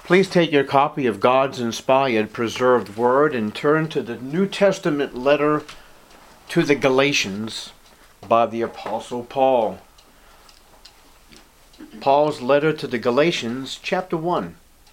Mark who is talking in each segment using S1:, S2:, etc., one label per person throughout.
S1: Please take your copy of God's inspired, preserved Word and turn to the New Testament letter to the Galatians by the Apostle Paul. Paul's letter to the Galatians, chapter 1.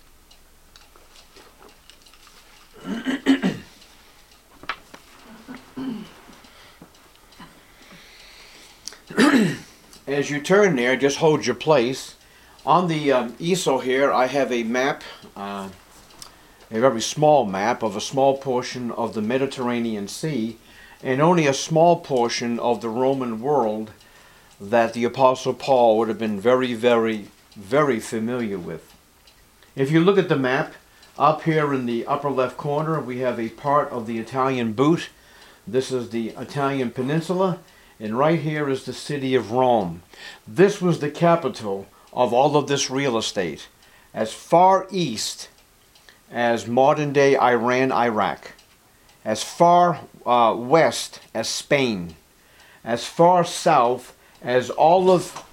S1: As you turn there, just hold your place. On the easel here, I have a map, a very small map of a small portion of the Mediterranean Sea, and only a small portion of the Roman world that the Apostle Paul would have been very, very, very familiar with. If you look at the map, up here in the upper left corner, we have a part of the Italian boot. This is the Italian peninsula, and right here is the city of Rome. This was the capital of all of this real estate, as far east as modern-day Iran, Iraq, as far west as Spain, as far south as all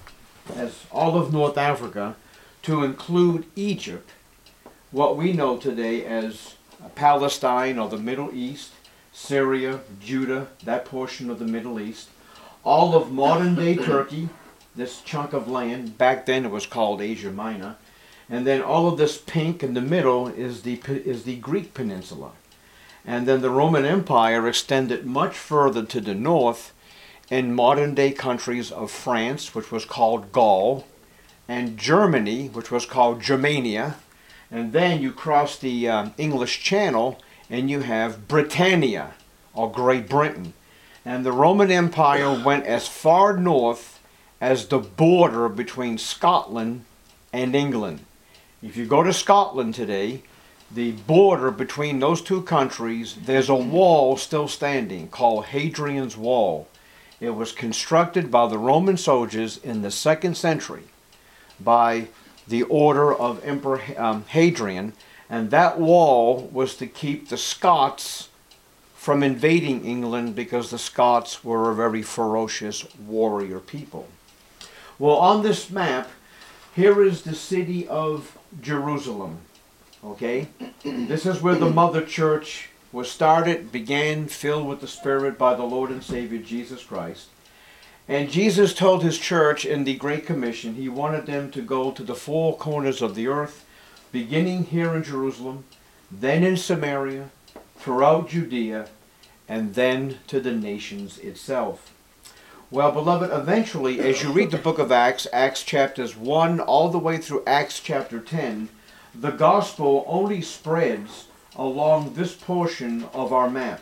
S1: of North Africa, to include Egypt, what we know today as Palestine or the Middle East, Syria, Judah, that portion of the Middle East, all of modern-day Turkey, this chunk of land. Back then it was called Asia Minor. And then all of this pink in the middle is the Greek peninsula. And then the Roman Empire extended much further to the north in modern-day countries of France, which was called Gaul, and Germany, which was called Germania. And then you cross the English Channel and you have Britannia, or Great Britain. And the Roman Empire went as far north as the border between Scotland and England. If you go to Scotland today, the border between those two countries, there's a wall still standing called Hadrian's Wall. It was constructed by the Roman soldiers in the 2nd century by the order of Emperor Hadrian, and that wall was to keep the Scots from invading England because the Scots were a very ferocious warrior people. Well, on this map, here is the city of Jerusalem, okay? This is where the mother church was started, began, filled with the Spirit by the Lord and Savior Jesus Christ. And Jesus told his church in the Great Commission, he wanted them to go to the 4 corners of the earth, beginning here in Jerusalem, then in Samaria, throughout Judea, and then to the nations itself. Well, beloved, eventually, as you read the book of Acts, Acts chapters 1 all the way through Acts chapter 10, the gospel only spreads along this portion of our map.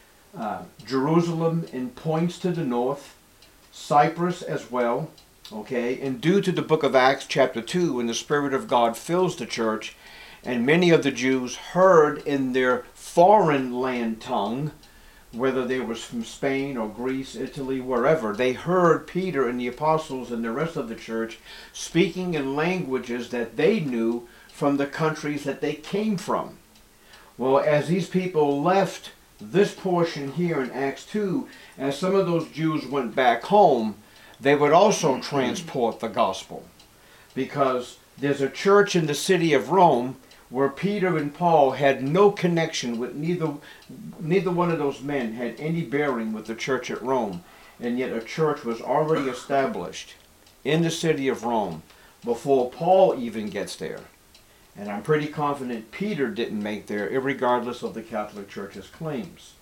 S1: Jerusalem in points to the north, Cyprus as well, okay? And due to the book of Acts chapter 2, when the Spirit of God fills the church, and many of the Jews heard in their foreign land tongue, whether they were from Spain or Greece, Italy, wherever, they heard Peter and the apostles and the rest of the church speaking in languages that they knew from the countries that they came from. Well, as these people left this portion here in Acts 2, as some of those Jews went back home, they would also transport the gospel. Because there's a church in the city of Rome where Peter and Paul had no connection with, neither one of those men had any bearing with the church at Rome. And yet a church was already established in the city of Rome before Paul even gets there. And I'm pretty confident Peter didn't make there, irregardless of the Catholic Church's claims.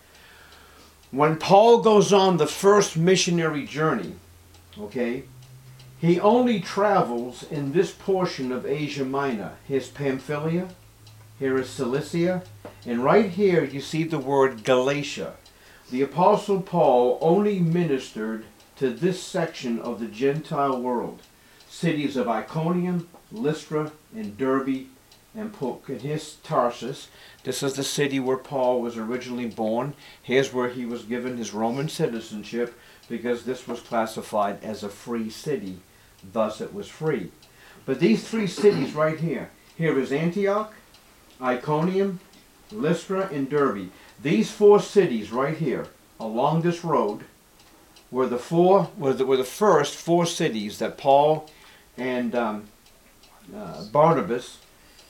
S1: When Paul goes on the first missionary journey, okay, he only travels in this portion of Asia Minor. Here's Pamphylia, here is Cilicia, and right here you see the word Galatia. The Apostle Paul only ministered to this section of the Gentile world. Cities of Iconium, Lystra, and Derbe, and here's Tarsus. This is the city where Paul was originally born. Here's where he was given his Roman citizenship, because this was classified as a free city. Thus it was free. But these 3 cities right here, here is Antioch, Iconium, Lystra, and Derbe. These 4 cities right here along this road were the first 4 cities that Paul and Barnabas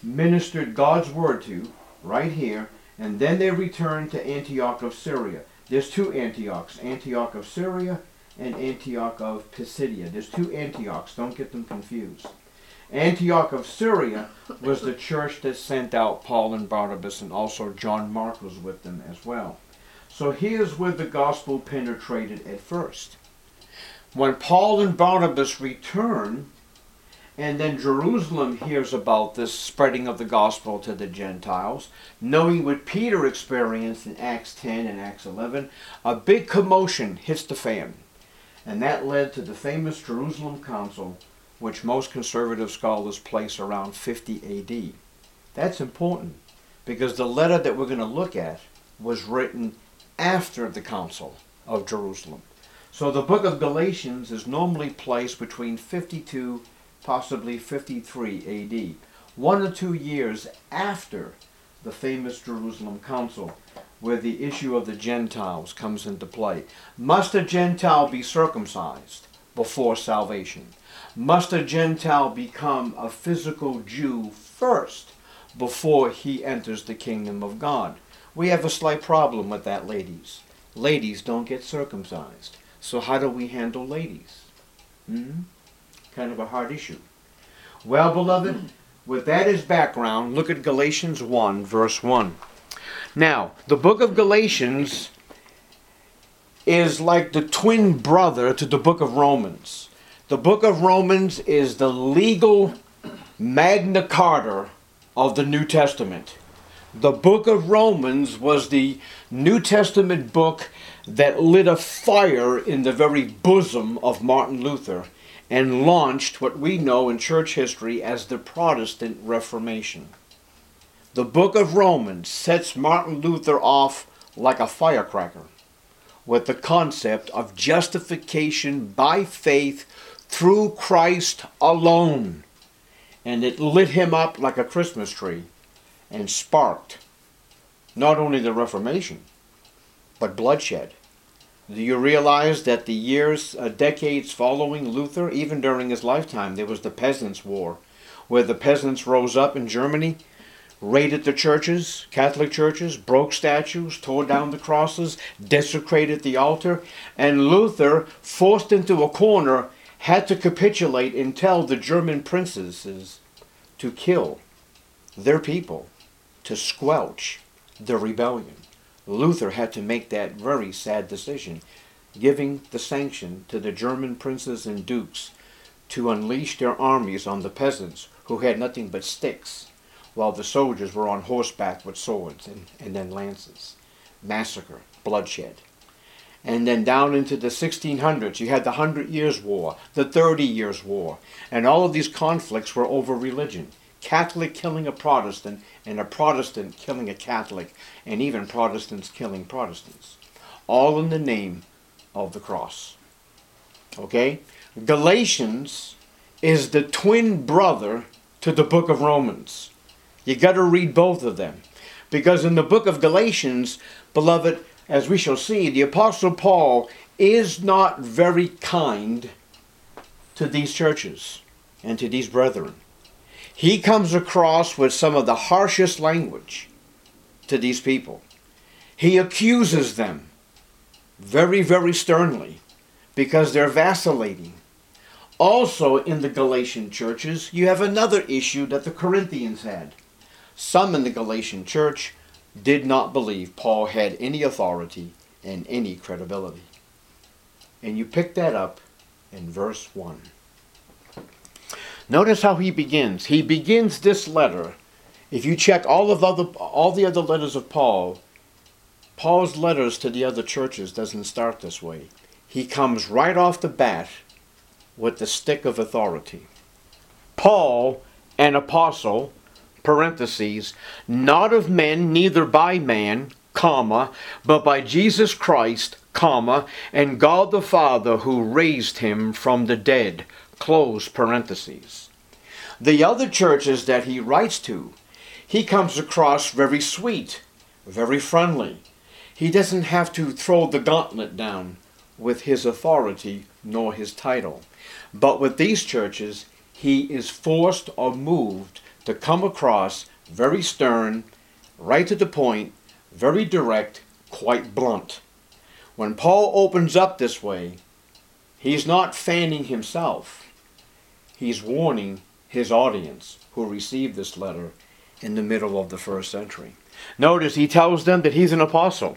S1: ministered God's word to, right here, and then they returned to Antioch of Syria. There's two Antiochs, Antioch of Syria and Antioch of Pisidia. There's two Antiochs, don't get them confused. Antioch of Syria was the church that sent out Paul and Barnabas, and also John Mark was with them as well. So here's where the gospel penetrated at first. When Paul and Barnabas return, and then Jerusalem hears about this spreading of the gospel to the Gentiles, knowing what Peter experienced in Acts 10 and Acts 11, a big commotion hits the fan. And that led to the famous Jerusalem Council, which most conservative scholars place around 50 AD. That's important, because the letter that we're going to look at was written after the Council of Jerusalem. So the book of Galatians is normally placed between 52, possibly 53 AD, 1 or 2 years after the famous Jerusalem Council, where the issue of the Gentiles comes into play. Must a Gentile be circumcised before salvation? Must a Gentile become a physical Jew first before he enters the kingdom of God? We have a slight problem with that, ladies. Ladies don't get circumcised. So how do we handle ladies? Kind of a hard issue. Well, beloved, with that as background, look at Galatians 1, verse 1. Now, the book of Galatians is like the twin brother to the book of Romans. The book of Romans is the legal Magna Carta of the New Testament. The book of Romans was the New Testament book that lit a fire in the very bosom of Martin Luther and launched what we know in church history as the Protestant Reformation. The book of Romans sets Martin Luther off like a firecracker with the concept of justification by faith through Christ alone. And it lit him up like a Christmas tree and sparked not only the Reformation, but bloodshed. Do you realize that the years, decades following Luther, even during his lifetime, there was the Peasants' War, where the peasants rose up in Germany, raided the churches, Catholic churches, broke statues, tore down the crosses, desecrated the altar, and Luther, forced into a corner, had to capitulate and tell the German princesses to kill their people, to squelch the rebellion. Luther had to make that very sad decision, giving the sanction to the German princes and dukes to unleash their armies on the peasants who had nothing but sticks, while the soldiers were on horseback with swords and then lances. Massacre, bloodshed. And then down into the 1600s, you had the 100 Years' War, the 30 Years' War, and all of these conflicts were over religion. Catholic killing a Protestant, and a Protestant killing a Catholic, and even Protestants killing Protestants. All in the name of the cross. Okay? Galatians is the twin brother to the book of Romans. You got to read both of them. Because in the book of Galatians, beloved, as we shall see, the Apostle Paul is not very kind to these churches and to these brethren. He comes across with some of the harshest language to these people. He accuses them very, very sternly because they're vacillating. Also in the Galatian churches, you have another issue that the Corinthians had. Some in the Galatian church did not believe Paul had any authority and any credibility. And you pick that up in verse 1. Notice how he begins. He begins this letter. If you check all the other letters of Paul, Paul's letters to the other churches doesn't start this way. He comes right off the bat with the stick of authority. Paul, an apostle, parentheses, not of men, neither by man, comma, but by Jesus Christ, comma, and God the Father who raised him from the dead, close parentheses. The other churches that he writes to, he comes across very sweet, very friendly. He doesn't have to throw the gauntlet down with his authority nor his title. But with these churches, he is forced or moved to come across very stern, right to the point, very direct, quite blunt. When Paul opens up this way, he's not fanning himself. He's warning his audience who received this letter in the middle of the first century. Notice he tells them that he's an apostle.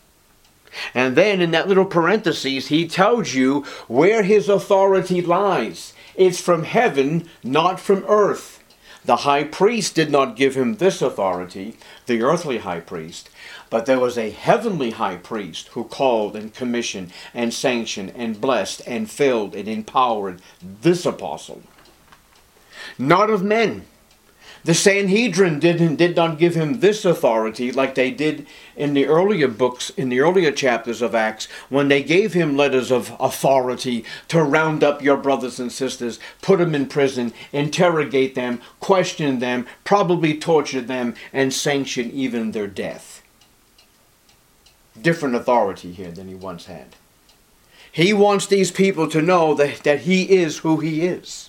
S1: And then in that little parentheses, he tells you where his authority lies. It's from heaven, not from earth. The high priest did not give him this authority, the earthly high priest, but there was a heavenly high priest who called and commissioned and sanctioned and blessed and filled and empowered this apostle. Not of men. The Sanhedrin did not give him this authority like they did in the earlier books, in the earlier chapters of Acts, when they gave him letters of authority to round up your brothers and sisters, put them in prison, interrogate them, question them, probably torture them, and sanction even their death. Different authority here than he once had. He wants these people to know that he is who he is.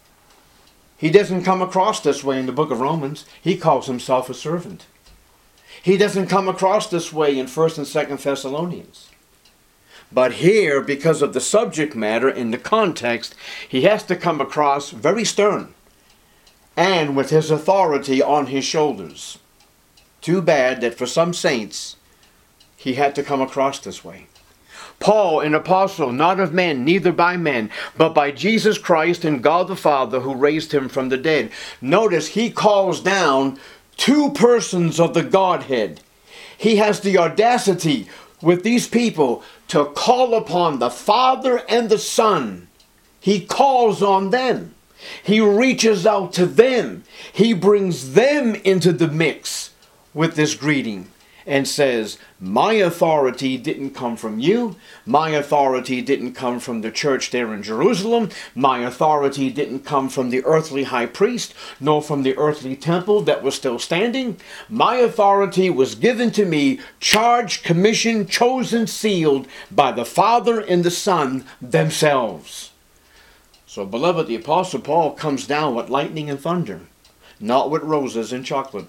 S1: He doesn't come across this way in the book of Romans. He calls himself a servant. He doesn't come across this way in 1st and 2nd Thessalonians. But here, because of the subject matter in the context, he has to come across very stern and with his authority on his shoulders. Too bad that for some saints, he had to come across this way. Paul, an apostle, not of men, neither by men, but by Jesus Christ and God the Father who raised him from the dead. Notice he calls down two persons of the Godhead. He has the audacity with these people to call upon the Father and the Son. He calls on them. He reaches out to them. He brings them into the mix with this greeting. And says, my authority didn't come from you. My authority didn't come from the church there in Jerusalem. My authority didn't come from the earthly high priest, nor from the earthly temple that was still standing. My authority was given to me, charged, commissioned, chosen, sealed by the Father and the Son themselves. So, beloved, the Apostle Paul comes down with lightning and thunder, not with roses and chocolate.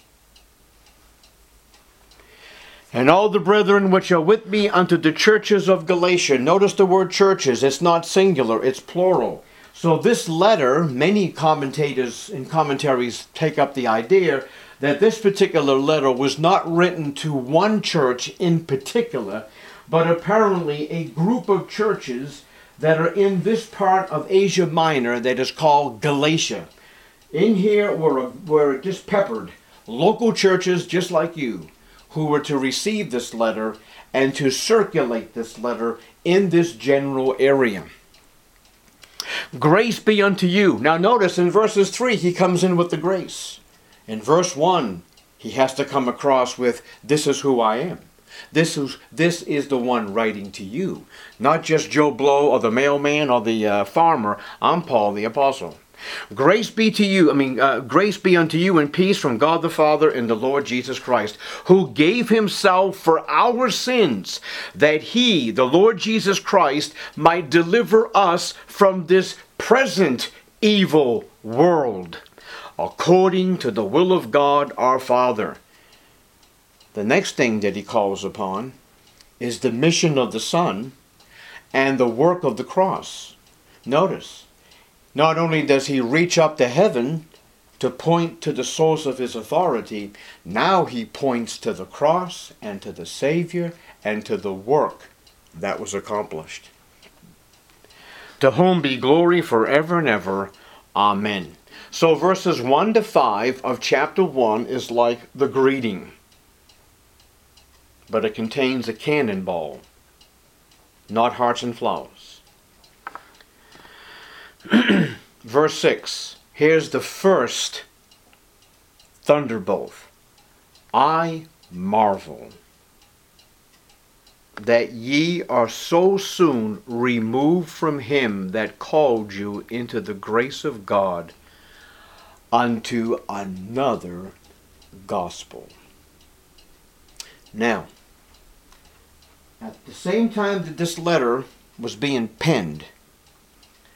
S1: And all the brethren which are with me unto the churches of Galatia. Notice the word churches. It's not singular, it's plural. So this letter, many commentators and commentaries take up the idea that this particular letter was not written to one church in particular, but apparently a group of churches that are in this part of Asia Minor that is called Galatia. In here were just peppered local churches just like you, who were to receive this letter and to circulate this letter in this general area. Grace be unto you. Now notice in verses 3 he comes in with the grace. In verse 1 he has to come across with, this is who I am. This is the one writing to you. Not just Joe Blow or the mailman or the farmer. I'm Paul the apostle. Grace be to you, grace be unto you and peace from God the Father and the Lord Jesus Christ, who gave himself for our sins, that he, the Lord Jesus Christ, might deliver us from this present evil world, according to the will of God our Father. The next thing that he calls upon is the mission of the Son and the work of the cross. Notice, not only does he reach up to heaven to point to the source of his authority, now he points to the cross and to the Savior and to the work that was accomplished. To whom be glory forever and ever. Amen. So verses 1 to 5 of chapter 1 is like the greeting, but it contains a cannonball, not hearts and flowers. Verse 6, here's the first thunderbolt. I marvel that ye are so soon removed from him that called you into the grace of God unto another gospel. Now, at the same time that this letter was being penned,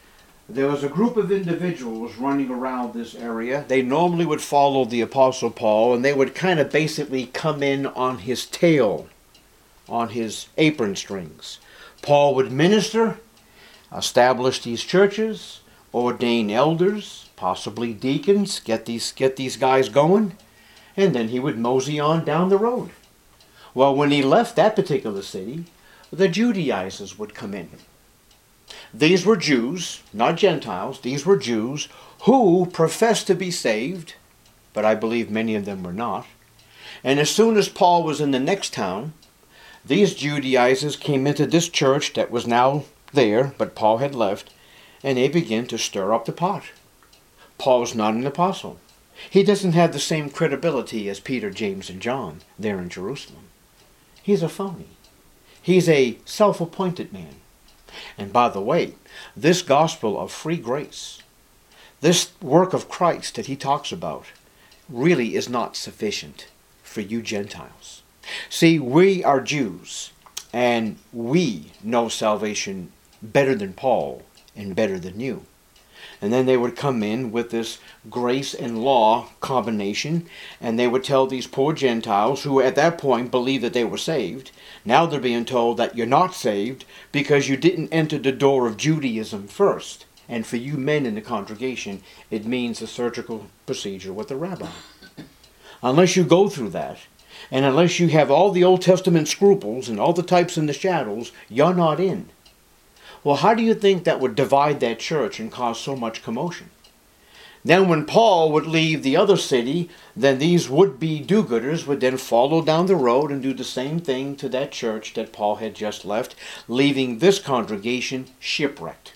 S1: there was a group of individuals running around this area. They normally would follow the Apostle Paul, and they would kind of basically come in on his tail, on his apron strings. Paul would minister, establish these churches, ordain elders, possibly deacons, get these guys going, and then he would mosey on down the road. Well, when he left that particular city, the Judaizers would come in. These were Jews, not Gentiles. These were Jews who professed to be saved, but I believe many of them were not. And as soon as Paul was in the next town, these Judaizers came into this church that was now there, but Paul had left, and they began to stir up the pot. Paul's not an apostle. He doesn't have the same credibility as Peter, James, and John there in Jerusalem. He's a phony. He's a self-appointed man. And by the way, this gospel of free grace, this work of Christ that he talks about, really is not sufficient for you Gentiles. See, we are Jews, and we know salvation better than Paul and better than you. And then they would come in with this grace and law combination, and they would tell these poor Gentiles, who at that point believed that they were saved, now they're being told that you're not saved because you didn't enter the door of Judaism first. And for you men in the congregation, it means a surgical procedure with the rabbi. Unless you go through that, and unless you have all the Old Testament scruples and all the types and the shadows, you're not in. Well, how do you think that would divide that church and cause so much commotion? Then when Paul would leave the other city, then these would-be do-gooders would then follow down the road and do the same thing to that church that Paul had just left, leaving this congregation shipwrecked.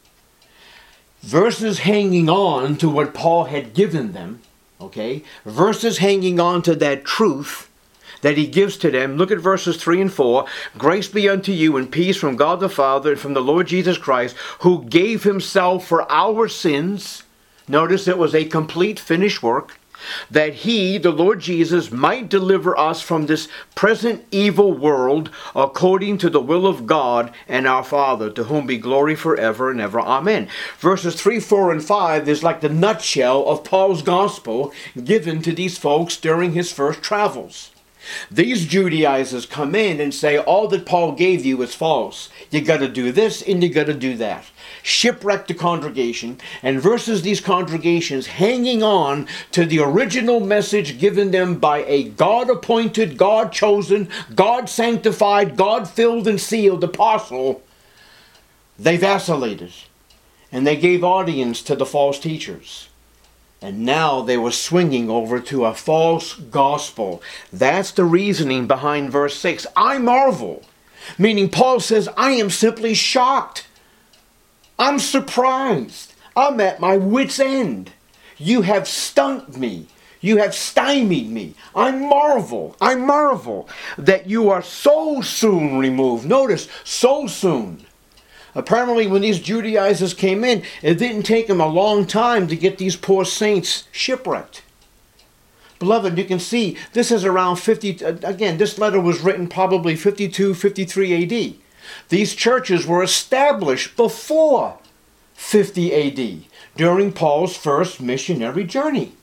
S1: Versus hanging on to what Paul had given them, okay, versus hanging on to that truth that he gives to them. Look at verses 3 and 4. Grace be unto you and peace from God the Father and from the Lord Jesus Christ, who gave himself for our sins. Notice it was a complete finished work, that he, the Lord Jesus, might deliver us from this present evil world according to the will of God and our Father, to whom be glory forever and ever. Amen. Verses 3, 4, and 5 is like the nutshell of Paul's gospel given to these folks during his first travels. These Judaizers come in and say all that Paul gave you is false. You got to do this and you got to do that. Shipwreck the congregation, and versus these congregations hanging on to the original message given them by a God-appointed, God-chosen, God-sanctified, God-filled and sealed apostle, they vacillated and they gave audience to the false teachers. And now they were swinging over to a false gospel. That's the reasoning behind verse 6. I marvel. Meaning Paul says, I am simply shocked. I'm surprised. I'm at my wit's end. You have stunned me. You have stymied me. I marvel that you are so soon removed. Notice, so soon. Apparently, when these Judaizers came in, it didn't take them a long time to get these poor saints shipwrecked. Beloved, you can see this is around 50, again, this letter was written probably 52, 53 AD. These churches were established before 50 AD, during Paul's first missionary journey.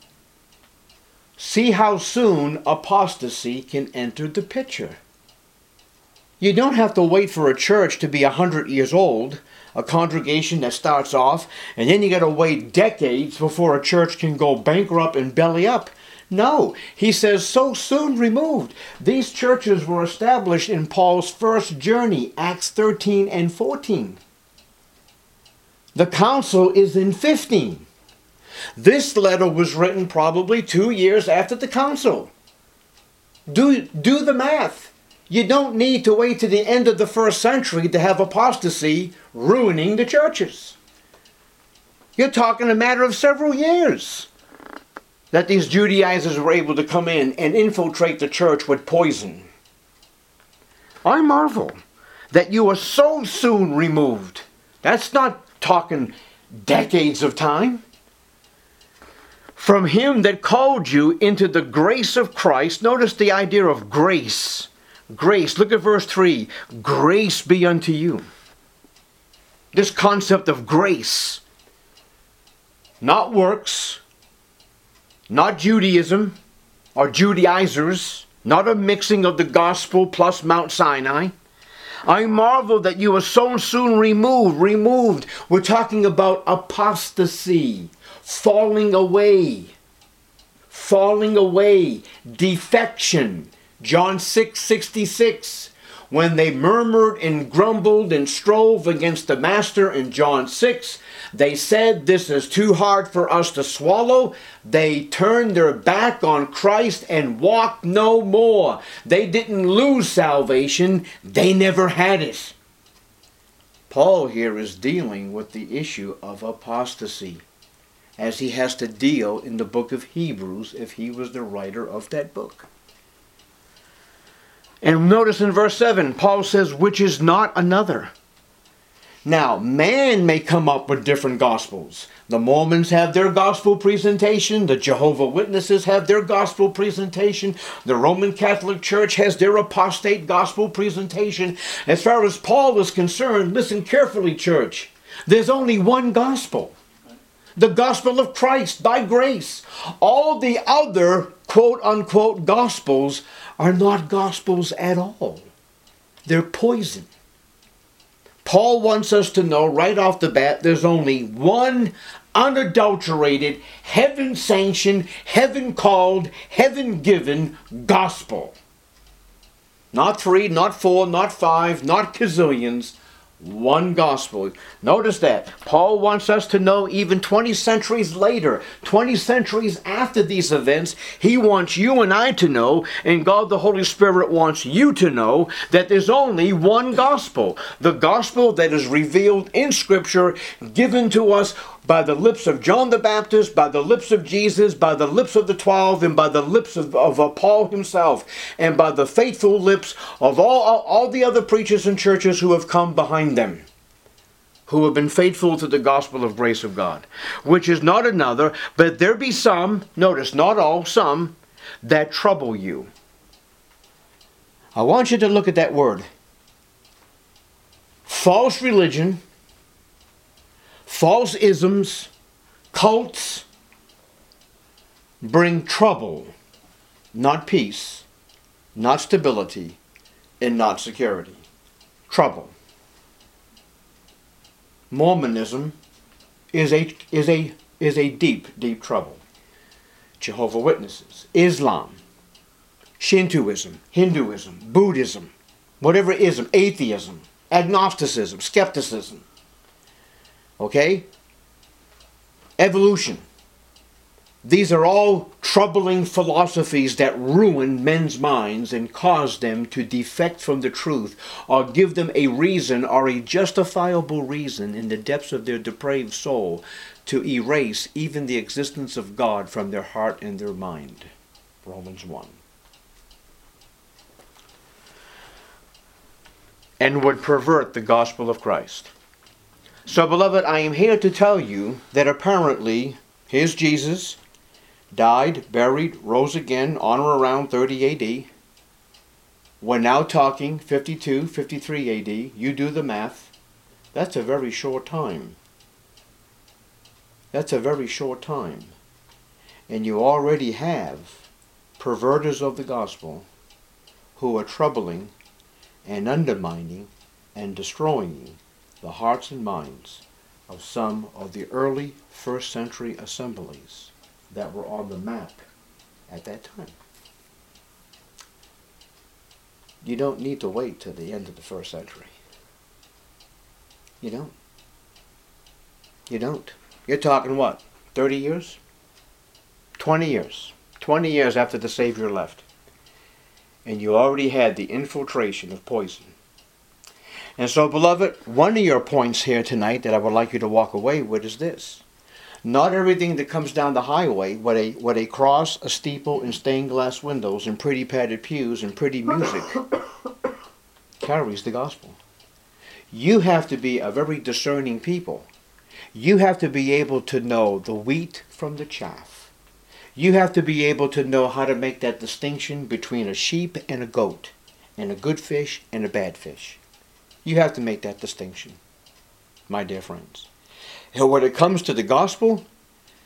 S1: See how soon apostasy can enter the picture. You don't have to wait for a church to be 100 years old, a congregation that starts off, and then you got to wait decades before a church can go bankrupt and belly up. No, he says so soon removed. These churches were established in Paul's first journey, Acts 13 and 14. The council is in 15. This letter was written probably 2 years after the council. Do the math. You don't need to wait to the end of the first century to have apostasy ruining the churches. You're talking a matter of several years that these Judaizers were able to come in and infiltrate the church with poison. I marvel that you are so soon removed. That's not talking decades of time. From him that called you into the grace of Christ. Notice the idea of grace. Grace, look at verse 3. Grace be unto you. This concept of grace not works, not Judaism or Judaizers, not a mixing of the gospel plus Mount Sinai. I marvel that you are so soon removed. We're talking about apostasy, falling away, defection. John 6:66. When they murmured and grumbled and strove against the master in John 6, they said, "This is too hard for us to swallow." They turned their back on Christ and walked no more. They didn't lose salvation. They never had it. Paul here is dealing with the issue of apostasy, as he has to deal in the book of Hebrews if he was the writer of that book. And notice in verse 7, Paul says, which is not another. Now, man may come up with different gospels. The Mormons have their gospel presentation. The Jehovah's Witnesses have their gospel presentation. The Roman Catholic Church has their apostate gospel presentation. As far as Paul is concerned, listen carefully, church. There's only one gospel. The gospel of Christ by grace. All the other quote-unquote gospels are not gospels at all. They're poison. Paul wants us to know right off the bat there's only one unadulterated, heaven-sanctioned, heaven-called, heaven-given gospel. Not 3, not 4, not 5, not gazillions. One gospel. Notice that. Paul wants us to know even 20 centuries later, 20 centuries after these events, he wants you and I to know, and God the Holy Spirit wants you to know, that there's only one gospel. The gospel that is revealed in Scripture, given to us by the lips of John the Baptist, by the lips of Jesus, by the lips of the 12, and by the lips of Paul himself, and by the faithful lips of all the other preachers and churches who have come behind them, who have been faithful to the gospel of grace of God, which is not another, but there be some, notice, not all, some, that trouble you. I want you to look at that word. False religion, false isms, cults bring trouble, not peace, not stability, and not security. Trouble. Mormonism is a deep trouble. Jehovah's Witnesses, Islam, Shintoism, Hinduism, Buddhism, whatever ism, atheism, agnosticism, skepticism. Okay? Evolution. These are all troubling philosophies that ruin men's minds and cause them to defect from the truth, or give them a reason or a justifiable reason in the depths of their depraved soul to erase even the existence of God from their heart and their mind. Romans 1. And would pervert the gospel of Christ. So, beloved, I am here to tell you that apparently, here's Jesus, died, buried, rose again on or around 30 A.D. We're now talking 52, 53 A.D. You do the math. That's a very short time. That's a very short time. And you already have perverters of the gospel who are troubling and undermining and destroying the hearts and minds of some of the early first century assemblies that were on the map at that time. You don't need to wait till the end of the first century. You don't. You don't. You're talking what? 30 years? 20 years. 20 years after the Savior left. And you already had the infiltration of poison. And so, beloved, one of your points here tonight that I would like you to walk away with is this. Not everything that comes down the highway with a cross, a steeple, and stained glass windows, and pretty padded pews, and pretty music carries the gospel. You have to be a very discerning people. You have to be able to know the wheat from the chaff. You have to be able to know how to make that distinction between a sheep and a goat, and a good fish and a bad fish. You have to make that distinction, my dear friends. And when it comes to the gospel,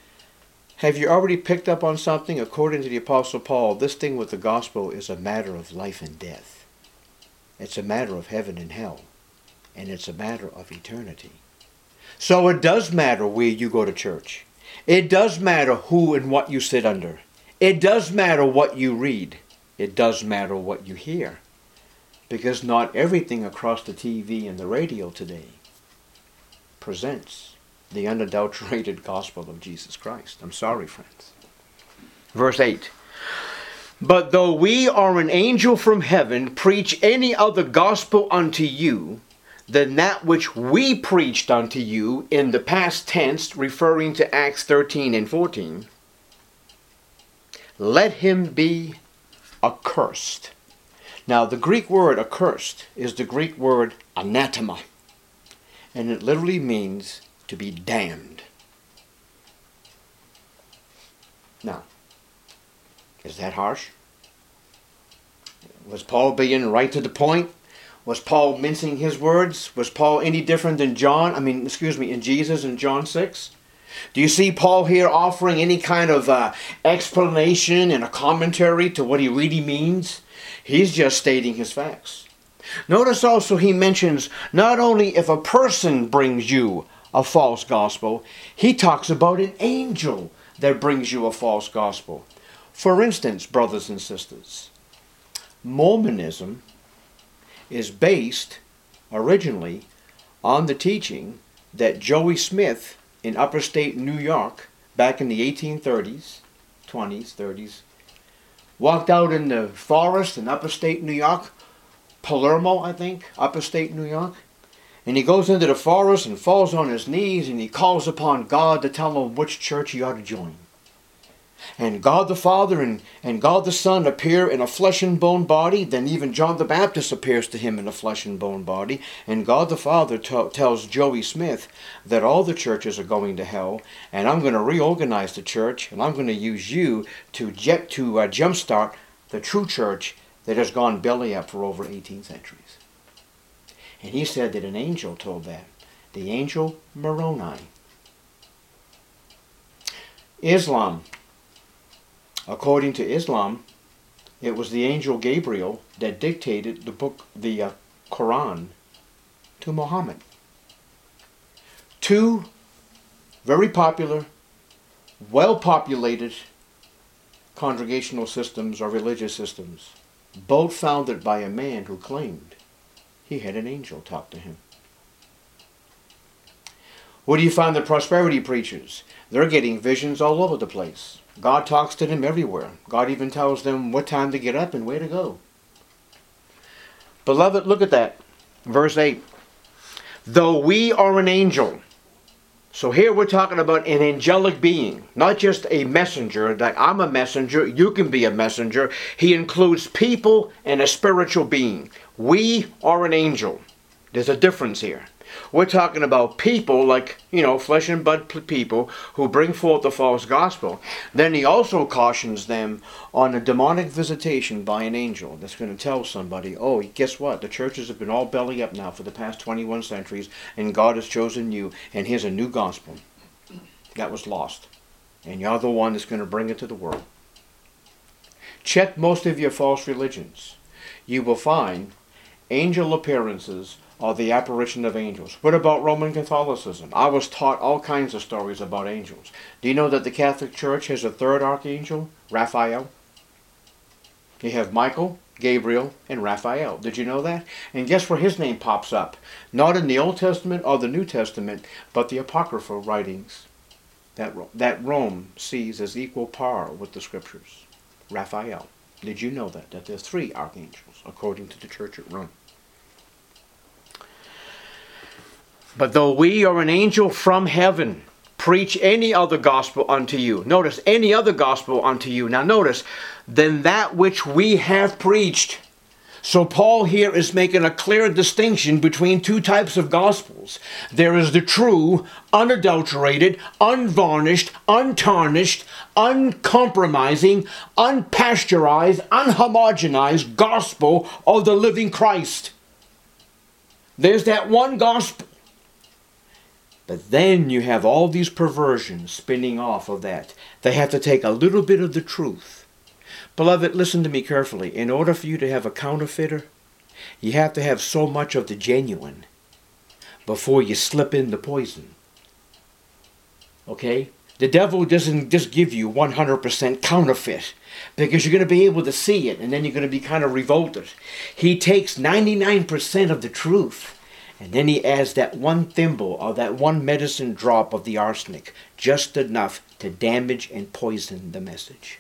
S1: Have you already picked up on something? According to the Apostle Paul, this thing with the gospel is a matter of life and death. It's a matter of heaven and hell. And it's a matter of eternity. So it does matter where you go to church. It does matter who and what you sit under. It does matter what you read. It does matter what you hear. Because not everything across the TV and the radio today presents the unadulterated gospel of Jesus Christ. I'm sorry, friends. Verse 8. But though we or an angel from heaven preach any other gospel unto you than that which we preached unto you, in the past tense, referring to Acts 13 and 14, let him be accursed. Now, the Greek word accursed is the Greek word anathema, and it literally means to be damned. Now, is that harsh? Was Paul being right to the point? Was Paul mincing his words? Was Paul any different than in Jesus in John 6? Do you see Paul here offering any kind of explanation and a commentary to what he really means? He's just stating his facts. Notice also he mentions not only if a person brings you a false gospel, he talks about an angel that brings you a false gospel. For instance, brothers and sisters, Mormonism is based originally on the teaching that Joey Smith in upstate New York back in the 1830s, 20s, 30s, walked out in the forest in upstate New York, Palermo, I think, upstate New York, and he goes into the forest and falls on his knees and he calls upon God to tell him which church he ought to join. And God the Father and God the Son appear in a flesh and bone body. Then even John the Baptist appears to him in a flesh and bone body. And God the Father tells Joey Smith that all the churches are going to hell. And I'm going to reorganize the church. And I'm going to use you to jumpstart the true church that has gone belly up for over 18 centuries. And he said that an angel told that. The angel Moroni. Islam. According to Islam, it was the angel Gabriel that dictated the Quran to Muhammad. Two very popular, well-populated congregational systems or religious systems, both founded by a man who claimed he had an angel talk to him. What do you find the prosperity preachers? They're getting visions all over the place. God talks to them everywhere. God even tells them what time to get up and where to go. Beloved, look at that. Verse 8. Though we are an angel. So here we're talking about an angelic being. Not just a messenger. That I'm a messenger. You can be a messenger. He includes people and a spiritual being. We are an angel. There's a difference here. We're talking about people like, flesh and blood people who bring forth the false gospel. Then he also cautions them on a demonic visitation by an angel that's going to tell somebody, oh, guess what? The churches have been all belly up now for the past 21 centuries and God has chosen you and here's a new gospel that was lost. And you're the one that's going to bring it to the world. Check most of your false religions. You will find angel appearances or the apparition of angels. What about Roman Catholicism? I was taught all kinds of stories about angels. Do you know that the Catholic Church has a third archangel, Raphael? You have Michael, Gabriel, and Raphael. Did you know that? And guess where his name pops up? Not in the Old Testament or the New Testament, but the Apocryphal writings that Rome sees as equal par with the Scriptures. Raphael. Did you know that? That there's 3 archangels, according to the church at Rome. But though we or an angel from heaven preach any other gospel unto you. Notice, any other gospel unto you. Now notice, than that which we have preached. So Paul here is making a clear distinction between 2 types of gospels. There is the true, unadulterated, unvarnished, untarnished, uncompromising, unpasteurized, unhomogenized gospel of the living Christ. There's that one gospel. But then you have all these perversions spinning off of that. They have to take a little bit of the truth. Beloved, listen to me carefully. In order for you to have a counterfeiter, you have to have so much of the genuine before you slip in the poison. Okay? The devil doesn't just give you 100% counterfeit, because you're going to be able to see it, and then you're going to be kind of revolted. He takes 99% of the truth, and then he adds that one thimble or that one medicine drop of the arsenic, just enough to damage and poison the message.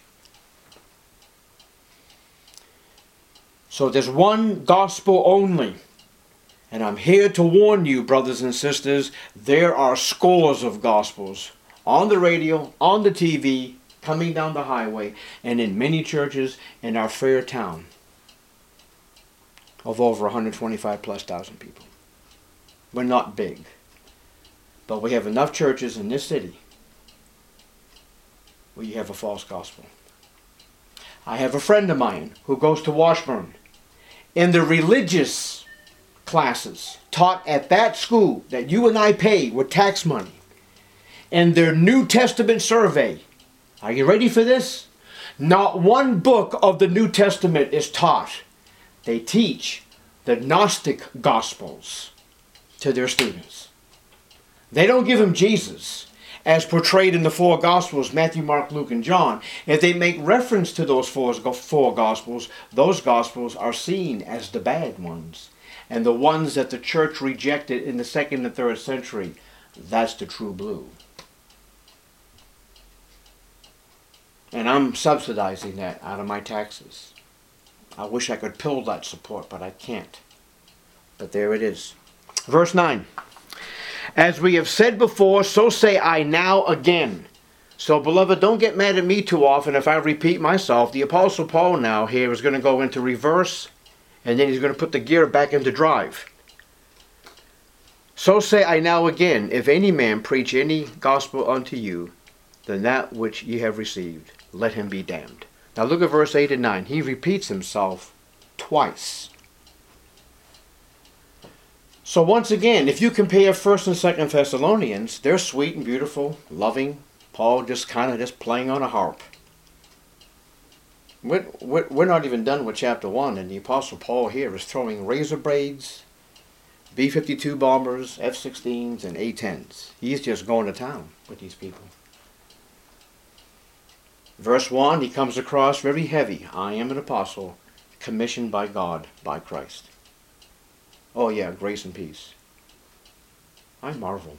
S1: So there's one gospel only. And I'm here to warn you, brothers and sisters, there are scores of gospels on the radio, on the TV, coming down the highway, and in many churches in our fair town of over 125,000+ people. We're not big, but we have enough churches in this city where you have a false gospel. I have a friend of mine who goes to Washburn. In the religious classes taught at that school that you and I pay with tax money, in their New Testament survey, are you ready for this? Not one book of the New Testament is taught. They teach the Gnostic Gospels to their students. They don't give them Jesus as portrayed in the four Gospels, Matthew, Mark, Luke, and John. If they make reference to those four Gospels, those Gospels are seen as the bad ones. And the ones that the church rejected in the 2nd and 3rd century, that's the true blue. And I'm subsidizing that out of my taxes. I wish I could pull that support, but I can't. But there it is. Verse 9. As we have said before, so say I now again. So, beloved, don't get mad at me too often if I repeat myself. The Apostle Paul now here is going to go into reverse, and then he's going to put the gear back into drive. So say I now again, if any man preach any gospel unto you, than that which ye have received, let him be damned. Now look at verse 8 and 9. He repeats himself twice. So once again, if you compare 1st and 2nd Thessalonians, they're sweet and beautiful, loving. Paul just kind of playing on a harp. We're not even done with chapter 1, and the Apostle Paul here is throwing razor blades, B-52 bombers, F-16s, and A-10s. He's just going to town with these people. Verse 1, he comes across very heavy. I am an apostle, commissioned by God, by Christ. Oh yeah, grace and peace. I marvel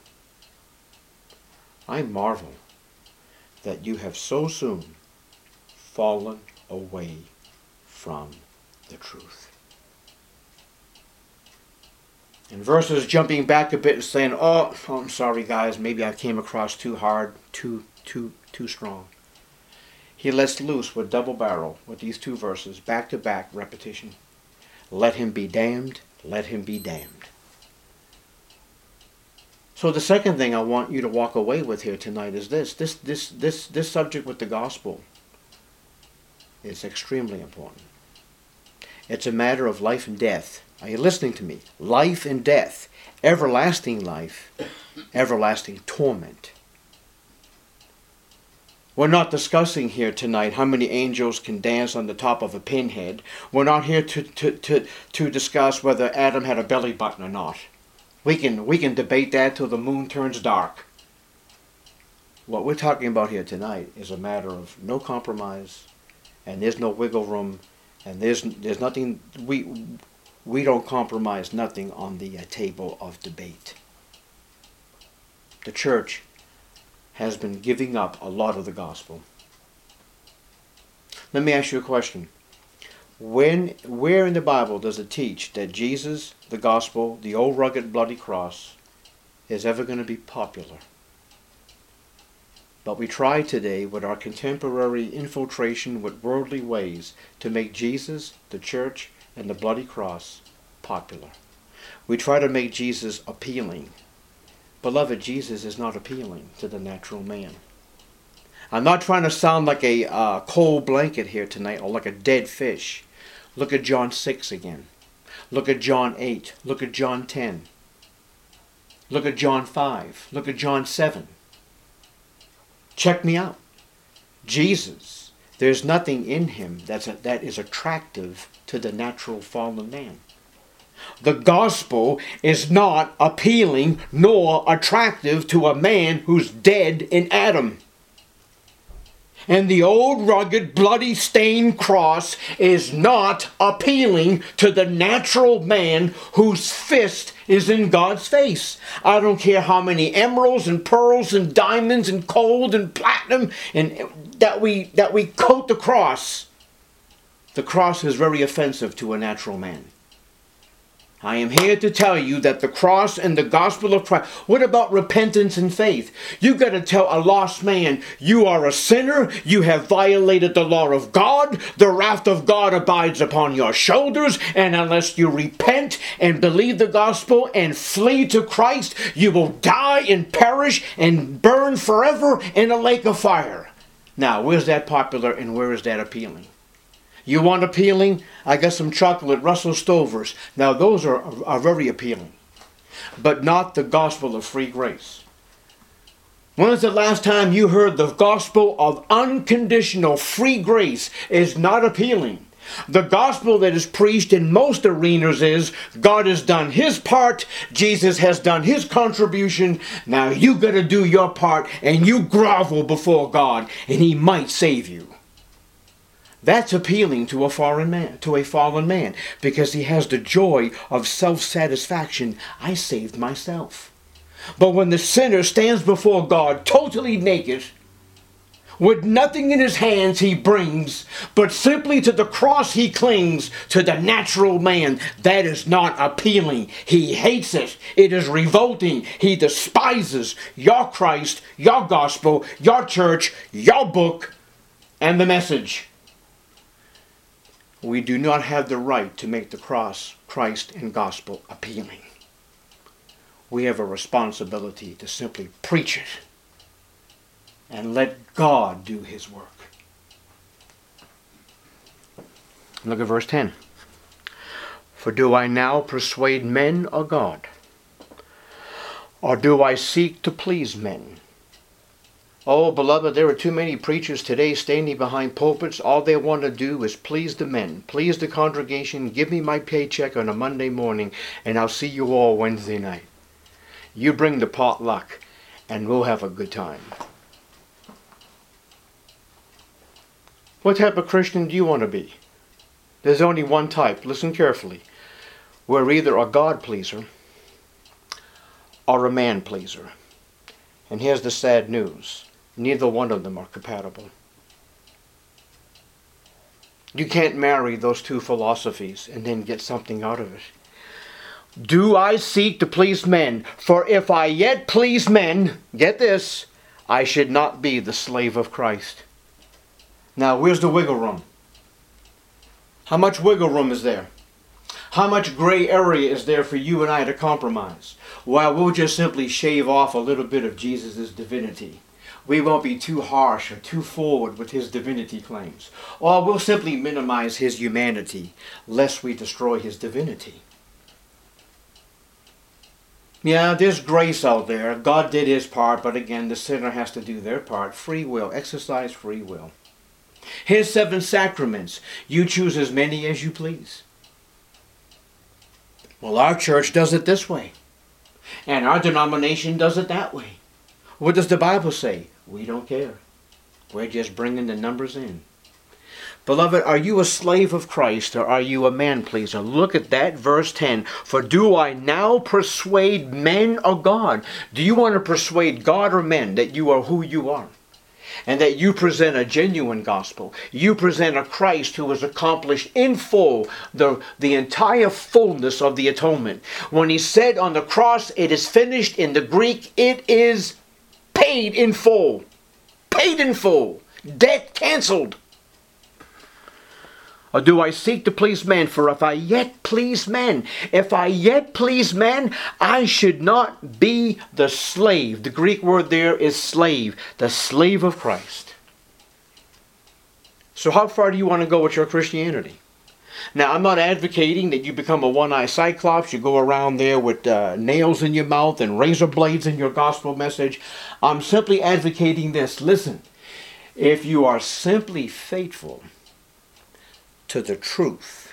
S1: that you have so soon fallen away from the truth. And verses jumping back a bit and saying, oh, I'm sorry guys, maybe I came across too hard, too strong. He lets loose with double barrel with these two verses, back to back repetition. Let him be damned, let him be damned. So the second thing I want you to walk away with here tonight is this subject with the gospel is extremely important. It's a matter of life and death. Are you listening to me? Life and death. Everlasting life, everlasting torment. We're not discussing here tonight how many angels can dance on the top of a pinhead. We're not here to discuss whether Adam had a belly button or not. We can debate that till the moon turns dark. What we're talking about here tonight is a matter of no compromise, and there's no wiggle room, and there's nothing. We don't compromise nothing on the table of debate. The church has been giving up a lot of the gospel. Let me ask you a question. Where in the Bible does it teach that Jesus, the gospel, the old rugged bloody cross, is ever going to be popular? But we try today with our contemporary infiltration with worldly ways to make Jesus, the church, and the bloody cross popular. We try to make Jesus appealing. Beloved, Jesus is not appealing to the natural man. I'm not trying to sound like a cold blanket here tonight or like a dead fish. Look at John 6 again. Look at John 8. Look at John 10. Look at John 5. Look at John 7. Check me out. Jesus, there's nothing in him that is attractive to the natural fallen man. The gospel is not appealing nor attractive to a man who's dead in Adam. And the old rugged bloody stained cross is not appealing to the natural man whose fist is in God's face. I don't care how many emeralds and pearls and diamonds and gold and platinum and that we coat the cross. The cross is very offensive to a natural man. I am here to tell you that the cross and the gospel of Christ. What about repentance and faith? You got to tell a lost man, you are a sinner, you have violated the law of God, the wrath of God abides upon your shoulders, and unless you repent and believe the gospel and flee to Christ, you will die and perish and burn forever in a lake of fire. Now, where's that popular and where is that appealing? You want appealing? I got some chocolate Russell Stovers. Now those are very appealing. But not the gospel of free grace. When was the last time you heard the gospel of unconditional free grace is not appealing? The gospel that is preached in most arenas is God has done his part, Jesus has done his contribution, now you got to do your part and you grovel before God and he might save you. That's appealing to a fallen man, because he has the joy of self-satisfaction. I saved myself. But when the sinner stands before God totally naked, with nothing in his hands he brings, but simply to the cross he clings, to the natural man, that is not appealing. He hates it. It is revolting. He despises your Christ, your gospel, your church, your book, and the message. We do not have the right to make the cross, Christ, and gospel appealing. We have a responsibility to simply preach it and let God do his work. Look at verse 10. For do I now persuade men or God? Or do I seek to please men? Oh, beloved, there are too many preachers today standing behind pulpits. All they want to do is please the men, please the congregation, give me my paycheck on a Monday morning, and I'll see you all Wednesday night. You bring the potluck, and we'll have a good time. What type of Christian do you want to be? There's only one type. Listen carefully. We're either a God pleaser or a man pleaser. And here's the sad news. Neither one of them are compatible. You can't marry those two philosophies and then get something out of it. Do I seek to please men? For if I yet please men, get this, I should not be the slave of Christ. Now, where's the wiggle room? How much wiggle room is there? How much gray area is there for you and I to compromise? Well, we'll just simply shave off a little bit of Jesus' divinity. We won't be too harsh or too forward with his divinity claims. Or we'll simply minimize his humanity, lest we destroy his divinity. Yeah, there's grace out there. God did his part, but again, the sinner has to do their part. Free will. Exercise free will. Here's 7 sacraments. You choose as many as you please. Well, our church does it this way. And our denomination does it that way. What does the Bible say? We don't care. We're just bringing the numbers in. Beloved, are you a slave of Christ or are you a man pleaser? Look at that, verse 10. For do I now persuade men or God? Do you want to persuade God or men that you are who you are? And that you present a genuine gospel. You present a Christ who has accomplished in full the entire fullness of the atonement. When he said on the cross, it is finished, in the Greek, it is paid in full. Paid in full. Debt canceled. Or do I seek to please men? For if I yet please men, I should not be the slave. The Greek word there is slave. The slave of Christ. So how far do you want to go with your Christianity? Now, I'm not advocating that you become a one-eyed cyclops. You go around there with nails in your mouth and razor blades in your gospel message. I'm simply advocating this. Listen, if you are simply faithful to the truth,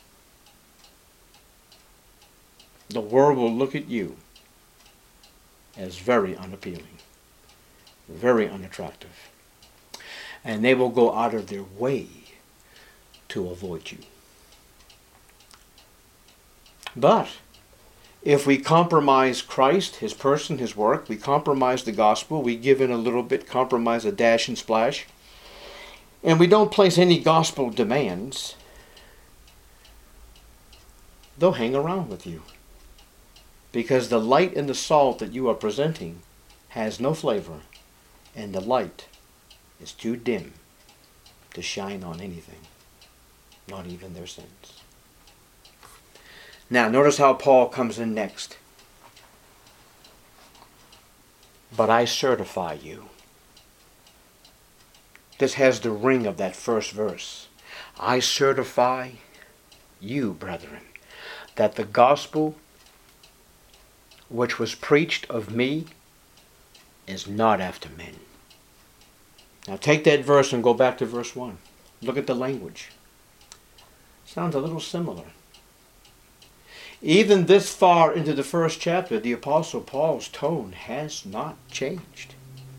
S1: the world will look at you as very unappealing, very unattractive. And they will go out of their way to avoid you. But if we compromise Christ, His person, His work, we compromise the gospel, we give in a little bit, compromise a dash and splash, and we don't place any gospel demands, they'll hang around with you. Because the light and the salt that you are presenting has no flavor, and the light is too dim to shine on anything, not even their sins. Now, notice how Paul comes in next. But I certify you. This has the ring of that first verse. I certify you, brethren, that the gospel which was preached of me is not after men. Now take that verse and go back to verse 1. Look at the language. Sounds a little similar. Even this far into the first chapter, the Apostle Paul's tone has not changed.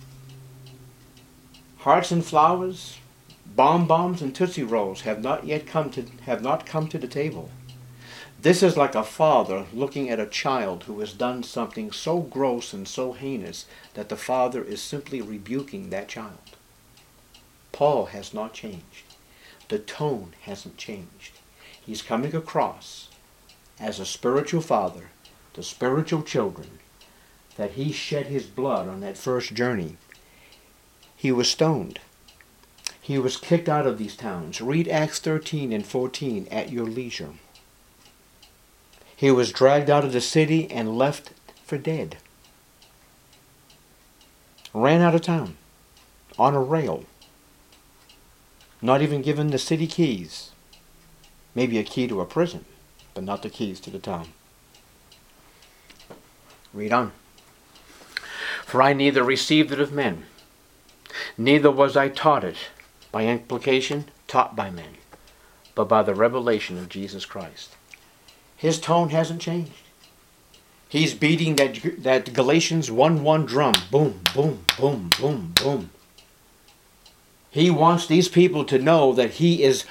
S1: Hearts and flowers, bonbons and Tootsie Rolls have not come to the table. This is like a father looking at a child who has done something so gross and so heinous that the father is simply rebuking that child. Paul has not changed. The tone hasn't changed. He's coming across as a spiritual father to spiritual children, that he shed his blood on that first journey. He was stoned. He was kicked out of these towns. Read Acts 13 and 14 at your leisure. He was dragged out of the city and left for dead. Ran out of town on a rail. Not even given the city keys. Maybe a key to a prison, but not the keys to the town. Read on. For I neither received it of men, neither was I taught it, by implication, taught by men, but by the revelation of Jesus Christ. His tone hasn't changed. He's beating that Galatians 1:1 drum. Boom, boom, boom, boom, boom. He wants these people to know that he is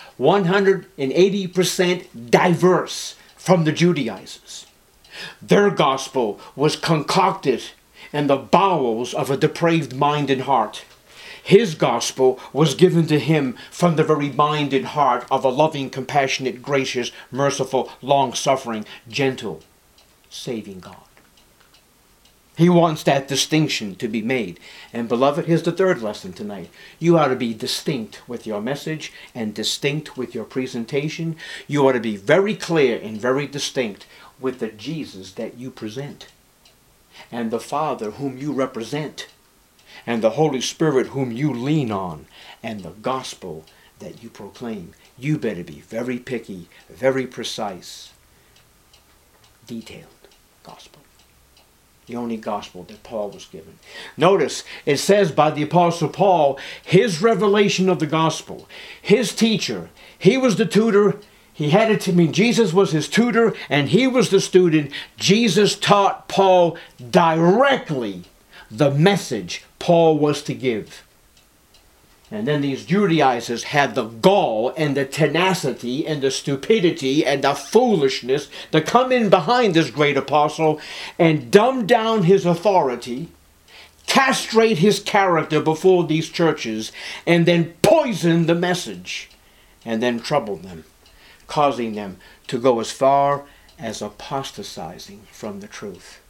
S1: 180% diverse from the Judaizers. Their gospel was concocted in the bowels of a depraved mind and heart. His gospel was given to him from the very mind and heart of a loving, compassionate, gracious, merciful, long-suffering, gentle, saving God. He wants that distinction to be made. And beloved, here's the third lesson tonight. You ought to be distinct with your message and distinct with your presentation. You ought to be very clear and very distinct with the Jesus that you present, and the Father whom you represent, and the Holy Spirit whom you lean on, and the gospel that you proclaim. You better be very picky, very precise, detailed gospel. The only gospel that Paul was given. Notice, it says by the Apostle Paul, his revelation of the gospel, his teacher, he was the tutor. He had it to mean Jesus was his tutor and he was the student. Jesus taught Paul directly the message Paul was to give. And then these Judaizers had the gall and the tenacity and the stupidity and the foolishness to come in behind this great apostle and dumb down his authority, castrate his character before these churches, and then poison the message, and then trouble them, causing them to go as far as apostatizing from the truth.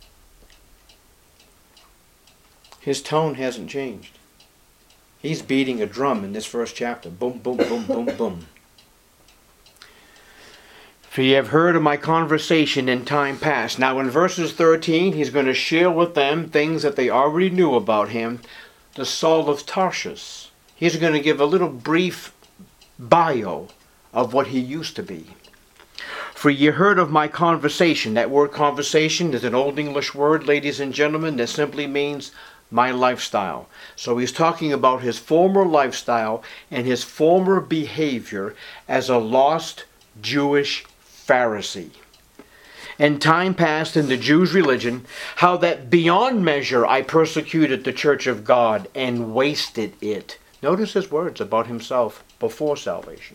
S1: His tone hasn't changed. He's beating a drum in this first chapter. Boom, boom, boom, boom, boom. For ye have heard of my conversation in time past. Now in verses 13, he's going to share with them things that they already knew about him. The Saul of Tarsus. He's going to give a little brief bio of what he used to be. For ye heard of my conversation. That word conversation is an Old English word, ladies and gentlemen, that simply means my lifestyle. So he's talking about his former lifestyle and his former behavior as a lost Jewish Pharisee. And time passed in the Jews' religion, how that beyond measure I persecuted the church of God and wasted it. Notice his words about himself before salvation.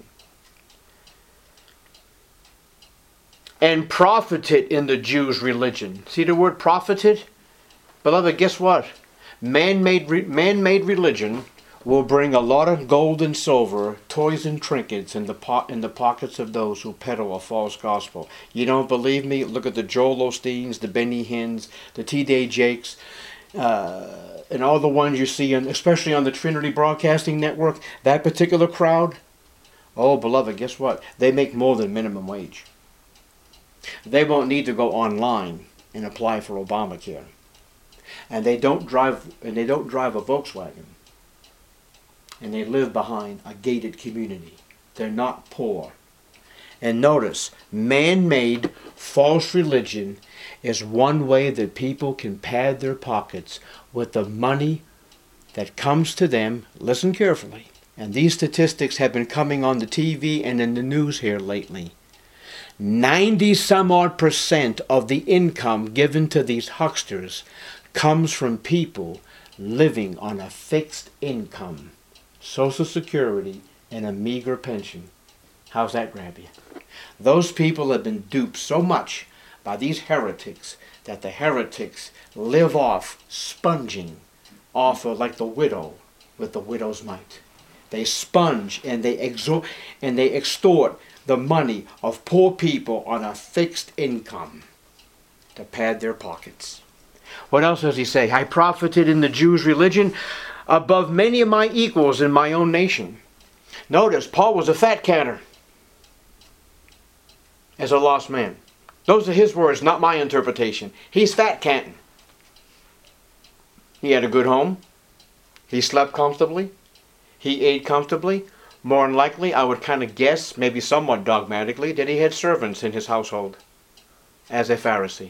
S1: And profited in the Jews' religion. See the word profited? Beloved, guess what? Man-made religion will bring a lot of gold and silver, toys and trinkets in the pockets of those who peddle a false gospel. You don't believe me? Look at the Joel Osteens, the Benny Hinns, the T.D. Jakes, and all the ones you see, especially on the Trinity Broadcasting Network. That particular crowd, oh, beloved, guess what? They make more than minimum wage. They won't need to go online and apply for Obamacare. And they don't drive a Volkswagen. And they live behind a gated community. They're not poor. And notice, man-made false religion is one way that people can pad their pockets with the money that comes to them. Listen carefully. And these statistics have been coming on the TV and in the news here lately. 90-some-odd% of the income given to these hucksters comes from people living on a fixed income, Social Security, and a meager pension. How's that grab you? Those people have been duped so much by these heretics that the heretics live off sponging off of like the widow with the widow's mite. They sponge and they extort the money of poor people on a fixed income to pad their pockets. What else does he say? I profited in the Jews' religion above many of my equals in my own nation. Notice, Paul was a fat canner as a lost man. Those are his words, not my interpretation. He's fat canting. He had a good home. He slept comfortably. He ate comfortably. More than likely, I would kind of guess, maybe somewhat dogmatically, that he had servants in his household as a Pharisee.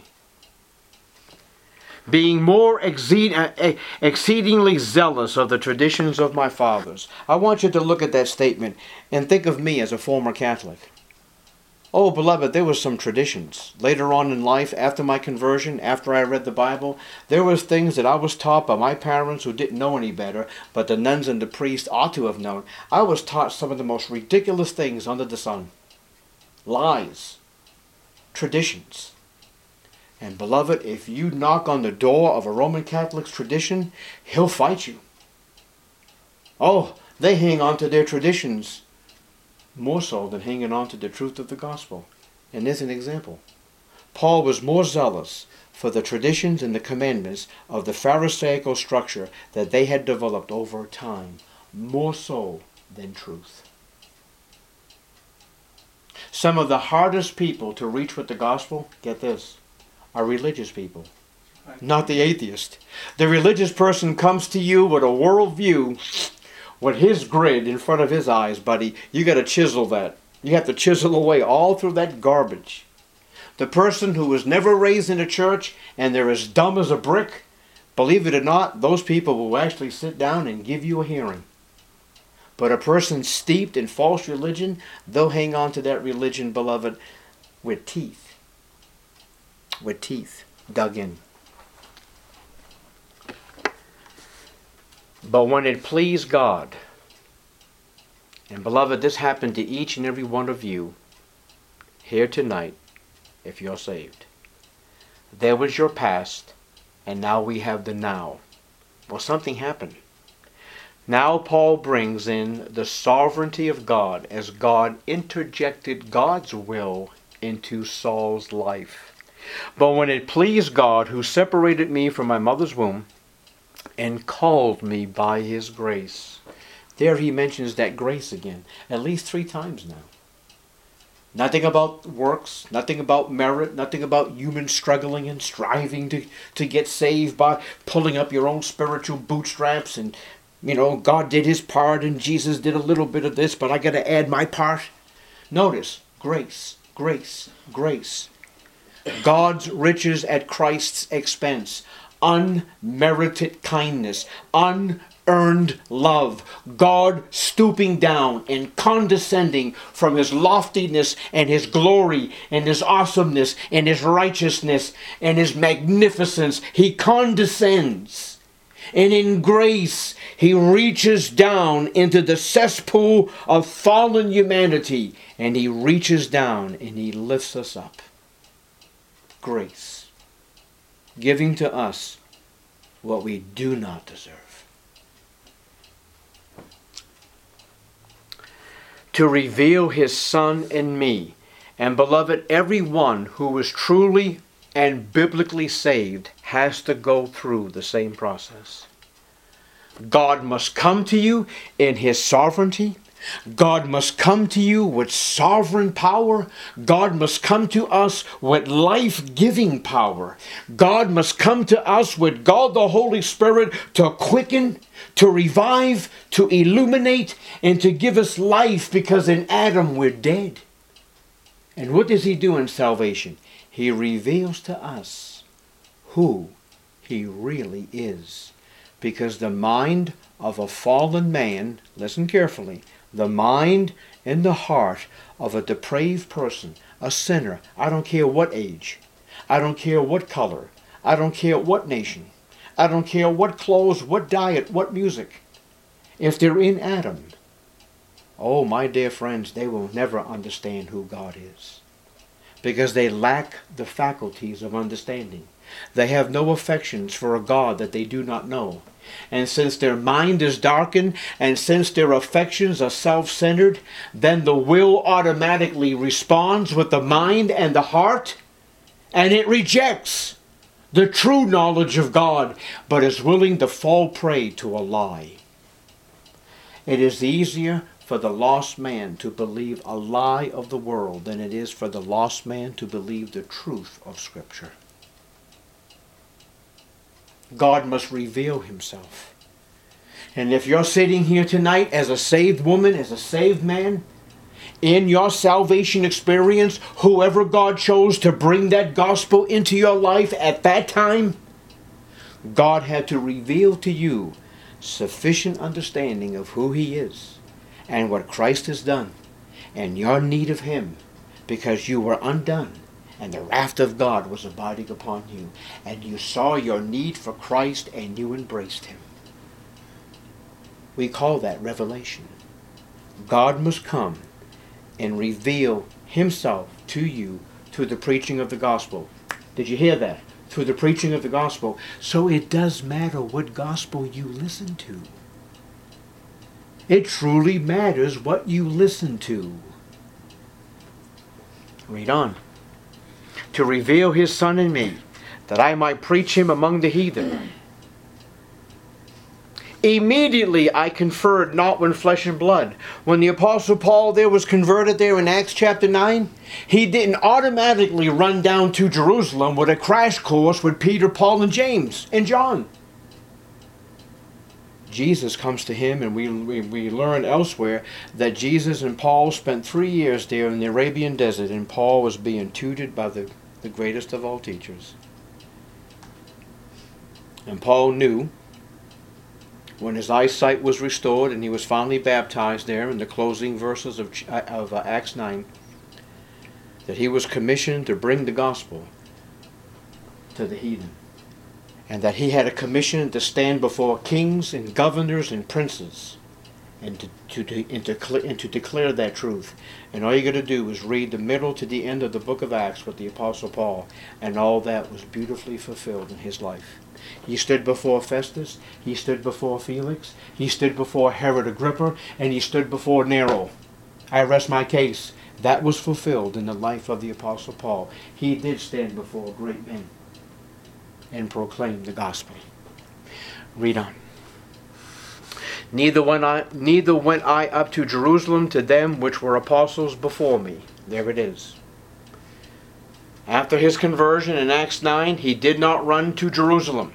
S1: Being more exceedingly zealous of the traditions of my fathers. I want you to look at that statement and think of me as a former Catholic. Oh, beloved, there was some traditions. Later on in life, after my conversion, after I read the Bible, there was things that I was taught by my parents who didn't know any better, but the nuns and the priests ought to have known. I was taught some of the most ridiculous things under the sun. Lies. Traditions. And beloved, if you knock on the door of a Roman Catholic's tradition, he'll fight you. Oh, they hang on to their traditions more so than hanging on to the truth of the gospel. And there's an example. Paul was more zealous for the traditions and the commandments of the Pharisaical structure that they had developed over time, more so than truth. Some of the hardest people to reach with the gospel, get this, are religious people, not the atheist. The religious person comes to you with a worldview, with his grid in front of his eyes, buddy. You got to chisel that. You have to chisel away all through that garbage. The person who was never raised in a church and they're as dumb as a brick, believe it or not, those people will actually sit down and give you a hearing. But a person steeped in false religion, they'll hang on to that religion, beloved, with teeth. With teeth dug in. But when it pleased God, and beloved, this happened to each and every one of you here tonight, if you're saved. There was your past, and now we have the now. Well, something happened. Now Paul brings in the sovereignty of God as God interjected God's will into Saul's life. But when it pleased God, who separated me from my mother's womb and called me by his grace. There he mentions that grace again, at least 3 times now. Nothing about works, nothing about merit, nothing about human struggling and striving to get saved by pulling up your own spiritual bootstraps and, God did his part and Jesus did a little bit of this, but I got to add my part. Notice, grace. Grace. Grace. God's riches at Christ's expense. Unmerited kindness. Unearned love. God stooping down and condescending from His loftiness and His glory and His awesomeness and His righteousness and His magnificence. He condescends. And in grace, He reaches down into the cesspool of fallen humanity. And He reaches down and He lifts us up. Grace. Giving to us what we do not deserve. To reveal His Son in me. And beloved, everyone who is truly and biblically saved has to go through the same process. God must come to you in His sovereignty. God must come to you with sovereign power. God must come to us with life-giving power. God must come to us with God the Holy Spirit to quicken, to revive, to illuminate, and to give us life, because in Adam we're dead. And what does He do in salvation? He reveals to us who He really is. Because the mind of a fallen man, listen carefully, the mind and the heart of a depraved person, a sinner, I don't care what age, I don't care what color, I don't care what nation, I don't care what clothes, what diet, what music. If they're in Adam, oh my dear friends, they will never understand who God is. Because they lack the faculties of understanding. They have no affections for a God that they do not know. And since their mind is darkened, and since their affections are self-centered, then the will automatically responds with the mind and the heart, and it rejects the true knowledge of God, but is willing to fall prey to a lie. It is easier for the lost man to believe a lie of the world than it is for the lost man to believe the truth of Scripture. God must reveal Himself. And if you're sitting here tonight as a saved woman, as a saved man, in your salvation experience, whoever God chose to bring that gospel into your life at that time, God had to reveal to you sufficient understanding of who He is and what Christ has done and your need of Him, because you were undone. And the wrath of God was abiding upon you. And you saw your need for Christ and you embraced Him. We call that revelation. God must come and reveal Himself to you through the preaching of the gospel. Did you hear that? Through the preaching of the gospel. So it does matter what gospel you listen to. It truly matters what you listen to. Read on. To reveal His Son in me, that I might preach Him among the heathen. Immediately I conferred not with flesh and blood. When the Apostle Paul there was converted there in Acts chapter 9, he didn't automatically run down to Jerusalem with a crash course with Peter, Paul, and James, and John. Jesus comes to him, and we learn elsewhere that Jesus and Paul spent 3 years there in the Arabian desert, and Paul was being tutored by the greatest of all teachers. And Paul knew when his eyesight was restored and he was finally baptized there in the closing verses of Acts 9, that he was commissioned to bring the gospel to the heathen. And that he had a commission to stand before kings and governors and princes and to declare that truth. And all you got to do is read the middle to the end of the book of Acts with the Apostle Paul, and all that was beautifully fulfilled in his life. He stood before Festus, he stood before Felix, he stood before Herod Agrippa, and he stood before Nero. I rest my case. That was fulfilled in the life of the Apostle Paul. He did stand before great men and proclaim the gospel. Read on. Neither went I up to Jerusalem to them which were apostles before me. There it is. After his conversion in Acts 9, he did not run to Jerusalem.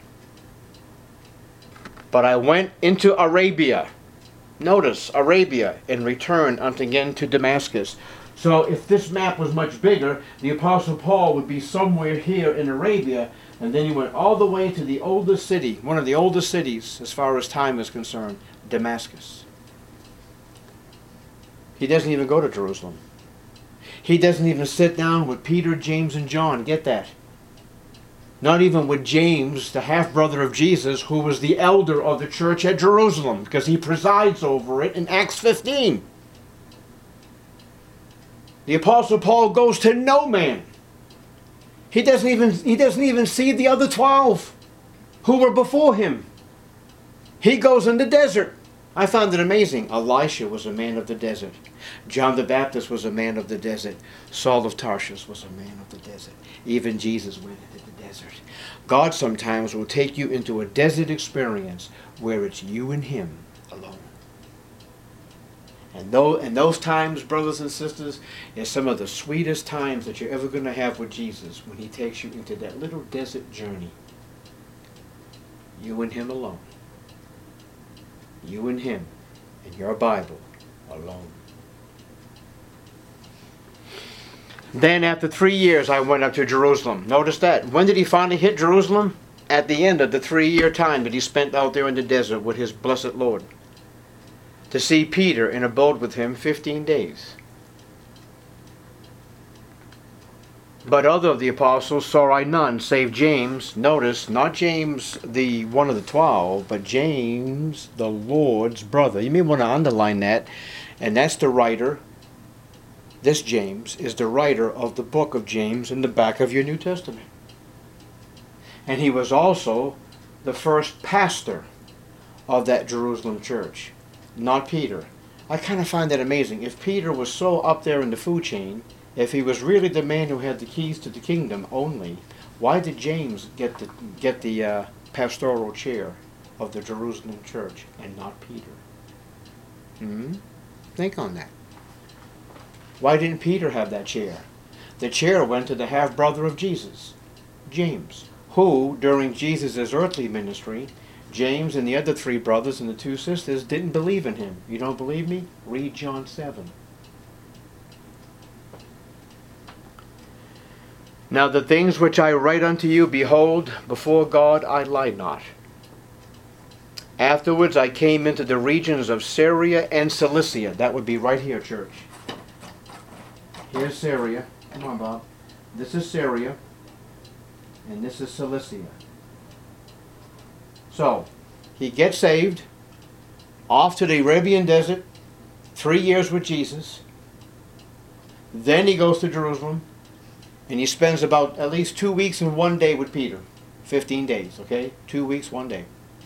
S1: But I went into Arabia. Notice, Arabia, and returned unto again to Damascus, So if this map was much bigger, the Apostle Paul would be somewhere here in Arabia, and then he went all the way to the oldest city, one of the oldest cities as far as time is concerned, Damascus. He doesn't even go to Jerusalem. He doesn't even sit down with Peter, James, and John. Get that? Not even with James, the half-brother of Jesus, who was the elder of the church at Jerusalem, because he presides over it in Acts 15. The Apostle Paul goes to no man. He doesn't even see the other 12 who were before him. He goes in the desert. I found it amazing. Elisha was a man of the desert. John the Baptist was a man of the desert. Saul of Tarshish was a man of the desert. Even Jesus went into the desert. God sometimes will take you into a desert experience where it's you and Him alone. And those times, brothers and sisters, is some of the sweetest times that you're ever going to have with Jesus, when He takes you into that little desert journey. You and Him alone. You and Him and your Bible alone. Then after 3 years I went up to Jerusalem. Notice that. When did he finally hit Jerusalem? At the end of the 3-year time that he spent out there in the desert with his blessed Lord. To see Peter and abode with him 15 days. But other of the apostles saw I none, save James. Notice, not James, the one of the 12, but James, the Lord's brother. You may want to underline that. And that's the writer. This James is the writer of the book of James in the back of your New Testament. And he was also the first pastor of that Jerusalem church. Not Peter. I kind of find that amazing. If Peter was so up there in the food chain, if he was really the man who had the keys to the kingdom only, why did James get the pastoral chair of the Jerusalem church and not Peter? Think on that. Why didn't Peter have that chair? The chair went to the half-brother of Jesus, James, who, during Jesus' earthly ministry, James and the other 3 brothers and the 2 sisters didn't believe in him. You don't believe me? Read John 7. Now the things which I write unto you, behold, before God I lie not. Afterwards I came into the regions of Syria and Cilicia. That would be right here, church. Here's Syria. Come on, Bob. This is Syria. And this is Cilicia. So, he gets saved. Off to the Arabian desert. 3 years with Jesus. Then he goes to Jerusalem. And he spends about at least 2 weeks and 1 day with Peter. 15 days, okay? 2 weeks, 1 day.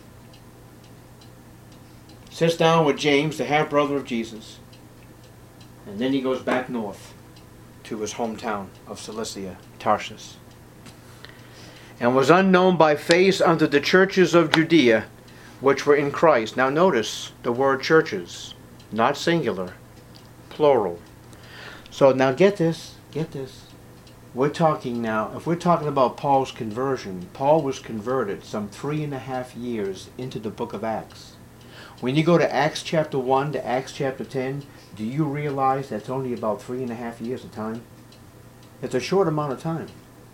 S1: Sits down with James, the half-brother of Jesus. And then he goes back north to his hometown of Cilicia, Tarshish. And was unknown by face unto the churches of Judea, which were in Christ. Now notice the word churches, not singular, plural. So now get this. We're talking now, if we're talking about Paul's conversion, Paul was converted some 3.5 years into the book of Acts. When you go to Acts chapter 1 to Acts chapter 10, do you realize that's only about 3.5 years of time? It's a short amount of time.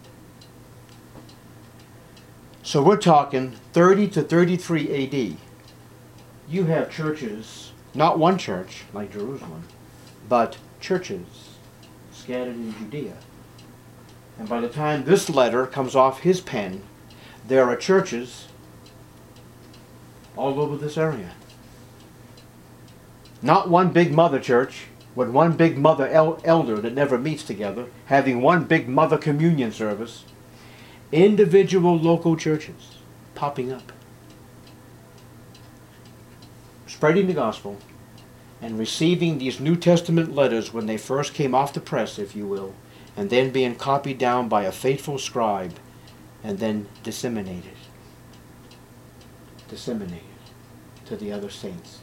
S1: So we're talking 30 to 33 AD. You have churches, not one church like Jerusalem, but churches scattered in Judea. And by the time this letter comes off his pen, there are churches all over this area. Not one big mother church with one big mother elder that never meets together, having one big mother communion service. Individual local churches popping up, spreading the gospel and receiving these New Testament letters when they first came off the press, if you will, and then being copied down by a faithful scribe and then disseminated to the other saints.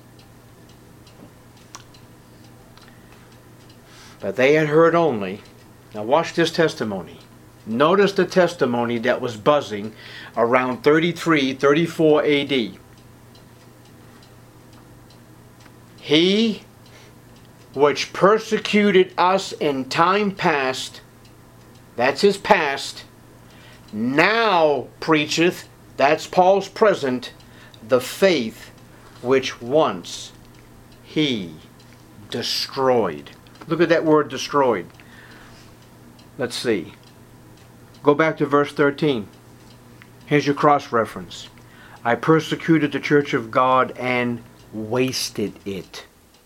S1: But they had heard only. Now watch this testimony. Notice the testimony that was buzzing around 33, 34 AD. He which persecuted us in time past, that's his past, now preacheth, that's Paul's present, the faith which once he destroyed. Look at that word destroyed. Let's see. Go back to verse 13. Here's your cross-reference. I persecuted the church of God and wasted it.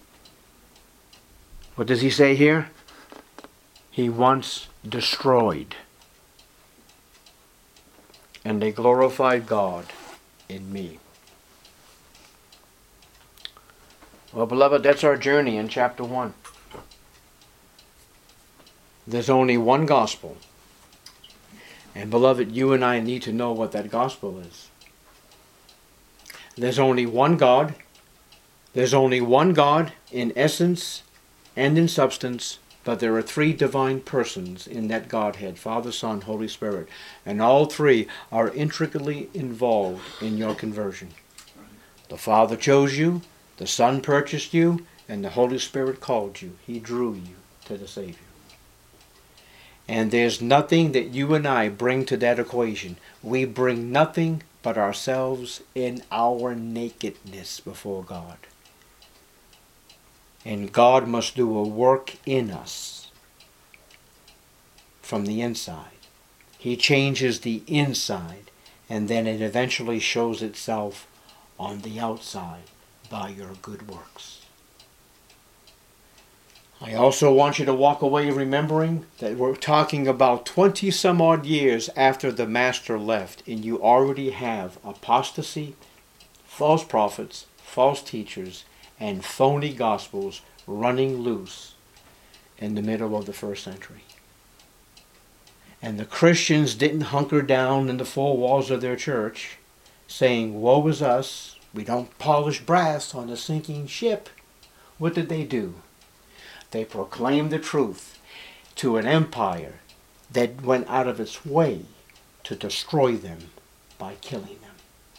S1: What does he say here? He once destroyed. And they glorified God in me. Well, beloved, that's our journey in chapter 1. There's only one gospel. And beloved, you and I need to know what that gospel is. There's only one God. There's only one God in essence and in substance, but there are three divine persons in that Godhead, Father, Son, Holy Spirit. And all three are intricately involved in your conversion. The Father chose you, the Son purchased you, and the Holy Spirit called you. He drew you to the Savior. And there's nothing that you and I bring to that equation. We bring nothing but ourselves in our nakedness before God. And God must do a work in us from the inside. He changes the inside, and then it eventually shows itself on the outside by your good works. I also want you to walk away remembering that we're talking about 20 some odd years after the Master left, and you already have apostasy, false prophets, false teachers, and phony gospels running loose in the middle of the first century. And the Christians didn't hunker down in the four walls of their church saying, woe is us, we don't polish brass on a sinking ship. What did they do? They proclaimed the truth to an empire that went out of its way to destroy them by killing them.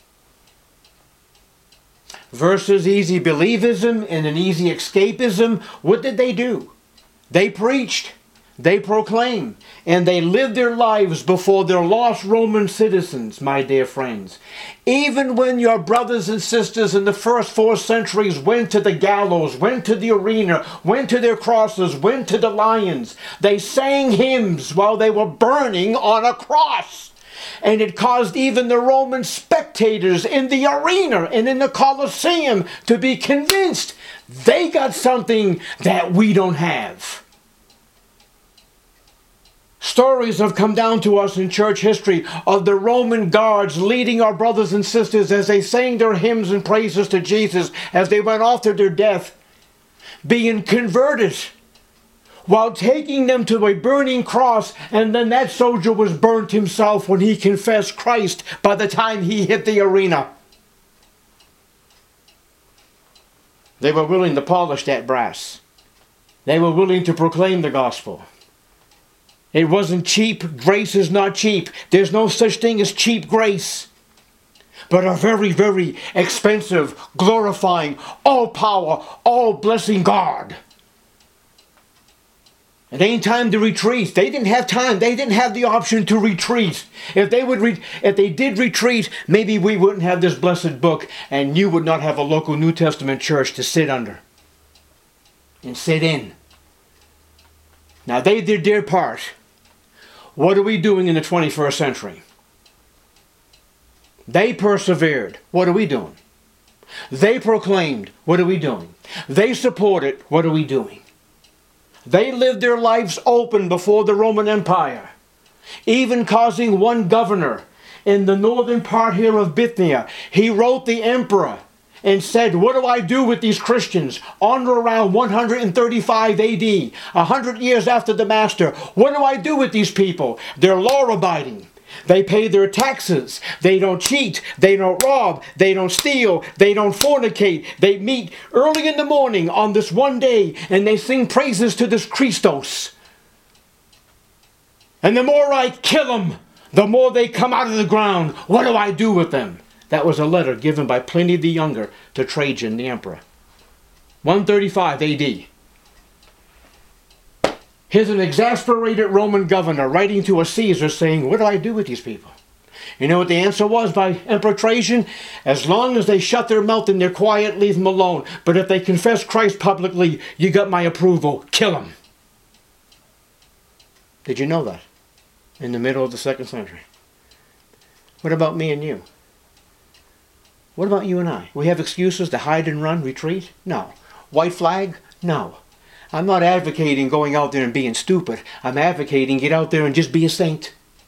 S1: Versus easy believism and an easy escapism, what did they do? They preached, they proclaimed, and they lived their lives before their lost Roman citizens, my dear friends. Even when your brothers and sisters in the first 4 centuries went to the gallows, went to the arena, went to their crosses, went to the lions, they sang hymns while they were burning on a cross. And it caused even the Roman spectators in the arena and in the Colosseum to be convinced they got something that we don't have. Stories have come down to us in church history of the Roman guards leading our brothers and sisters as they sang their hymns and praises to Jesus as they went off to their death, being converted while taking them to a burning cross, and then that soldier was burnt himself when he confessed Christ by the time he hit the arena. They were willing to polish that brass. They were willing to proclaim the gospel. It wasn't cheap. Grace is not cheap. There's no such thing as cheap grace. But a very, very expensive, glorifying, all power, all blessing God. It ain't time to retreat. They didn't have time. They didn't have the option to retreat. If they did retreat, maybe we wouldn't have this blessed book, and you would not have a local New Testament church to sit under and sit in. Now they did their part. What are we doing in the 21st century? They persevered. What are we doing? They proclaimed. What are we doing? They supported. What are we doing? They lived their lives open before the Roman Empire, even causing one governor in the northern part here of Bithynia. He wrote the emperor and said, what do I do with these Christians? On or around 135 AD, 100 years after the Master. What do I do with these people? They're law-abiding. They pay their taxes. They don't cheat. They don't rob. They don't steal. They don't fornicate. They meet early in the morning on this one day and they sing praises to this Christos. And the more I kill them, the more they come out of the ground. What do I do with them? That was a letter given by Pliny the Younger to Trajan the emperor. 135 AD. Here's an exasperated Roman governor writing to a Caesar saying, what do I do with these people? You know what the answer was by Emperor Trajan? As long as they shut their mouth and they're quiet, leave them alone. But if they confess Christ publicly, you got my approval. Kill them. Did you know that? In the middle of the 2nd century. What about me and you? What about you and I? We have excuses to hide and run, retreat? No. White flag? No. I'm not advocating going out there and being stupid. I'm advocating get out there and just be a saint.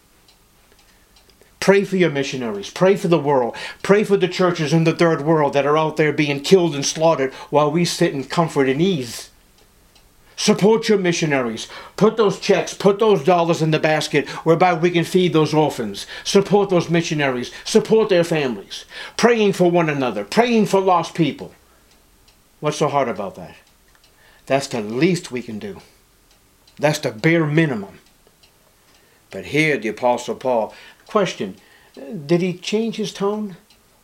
S1: Pray for your missionaries. Pray for the world. Pray for the churches in the third world that are out there being killed and slaughtered while we sit in comfort and ease. Support your missionaries. Put those checks, put those dollars in the basket whereby we can feed those orphans. Support those missionaries. Support their families. Praying for one another. Praying for lost people. What's so hard about that? That's the least we can do. That's the bare minimum. But here the Apostle Paul, question, did he change his tone?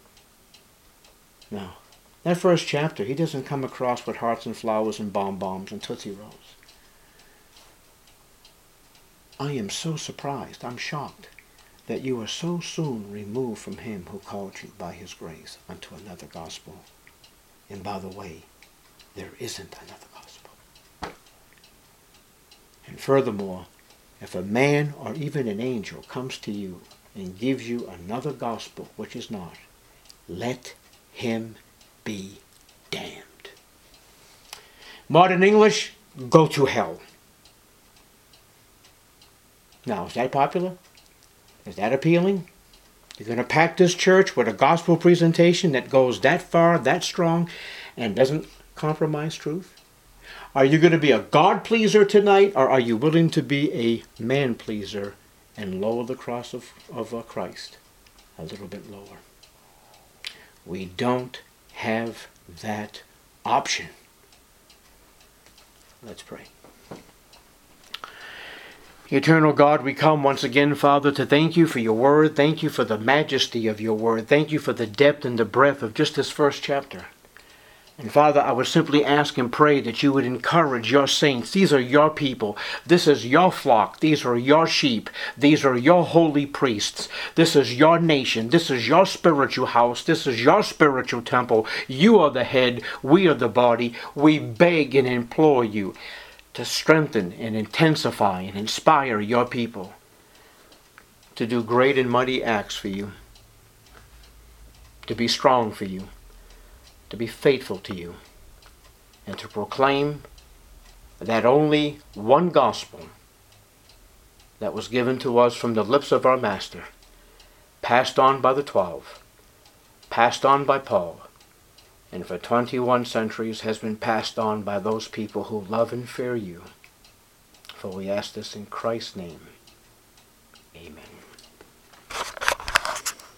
S1: No. That first chapter, he doesn't come across with hearts and flowers and bonbons and Tootsie Rolls. I am so surprised, I'm shocked, that you are so soon removed from him who called you by his grace unto another gospel. And by the way, there isn't another gospel. And furthermore, if a man or even an angel comes to you and gives you another gospel, which is not, let him be damned. Modern English, go to hell. Now, is that popular? Is that appealing? You're going to pack this church with a gospel presentation that goes that far, that strong, and doesn't compromise truth? Are you going to be a God pleaser tonight, or are you willing to be a man pleaser and lower the cross of Christ a little bit lower? We don't have that option. Let's pray. Eternal God, we come once again, Father, to thank you for your word. Thank you for the majesty of your word. Thank you for the depth and the breadth of just this first chapter. And Father, I would simply ask and pray that you would encourage your saints. These are your people. This is your flock. These are your sheep. These are your holy priests. This is your nation. This is your spiritual house. This is your spiritual temple. You are the head. We are the body. We beg and implore you to strengthen and intensify and inspire your people to do great and mighty acts for you, to be strong for you, to be faithful to you, and to proclaim that only one gospel that was given to us from the lips of our Master, passed on by the 12, passed on by Paul, and for 21 centuries has been passed on by those people who love and fear you. For we ask this in Christ's name.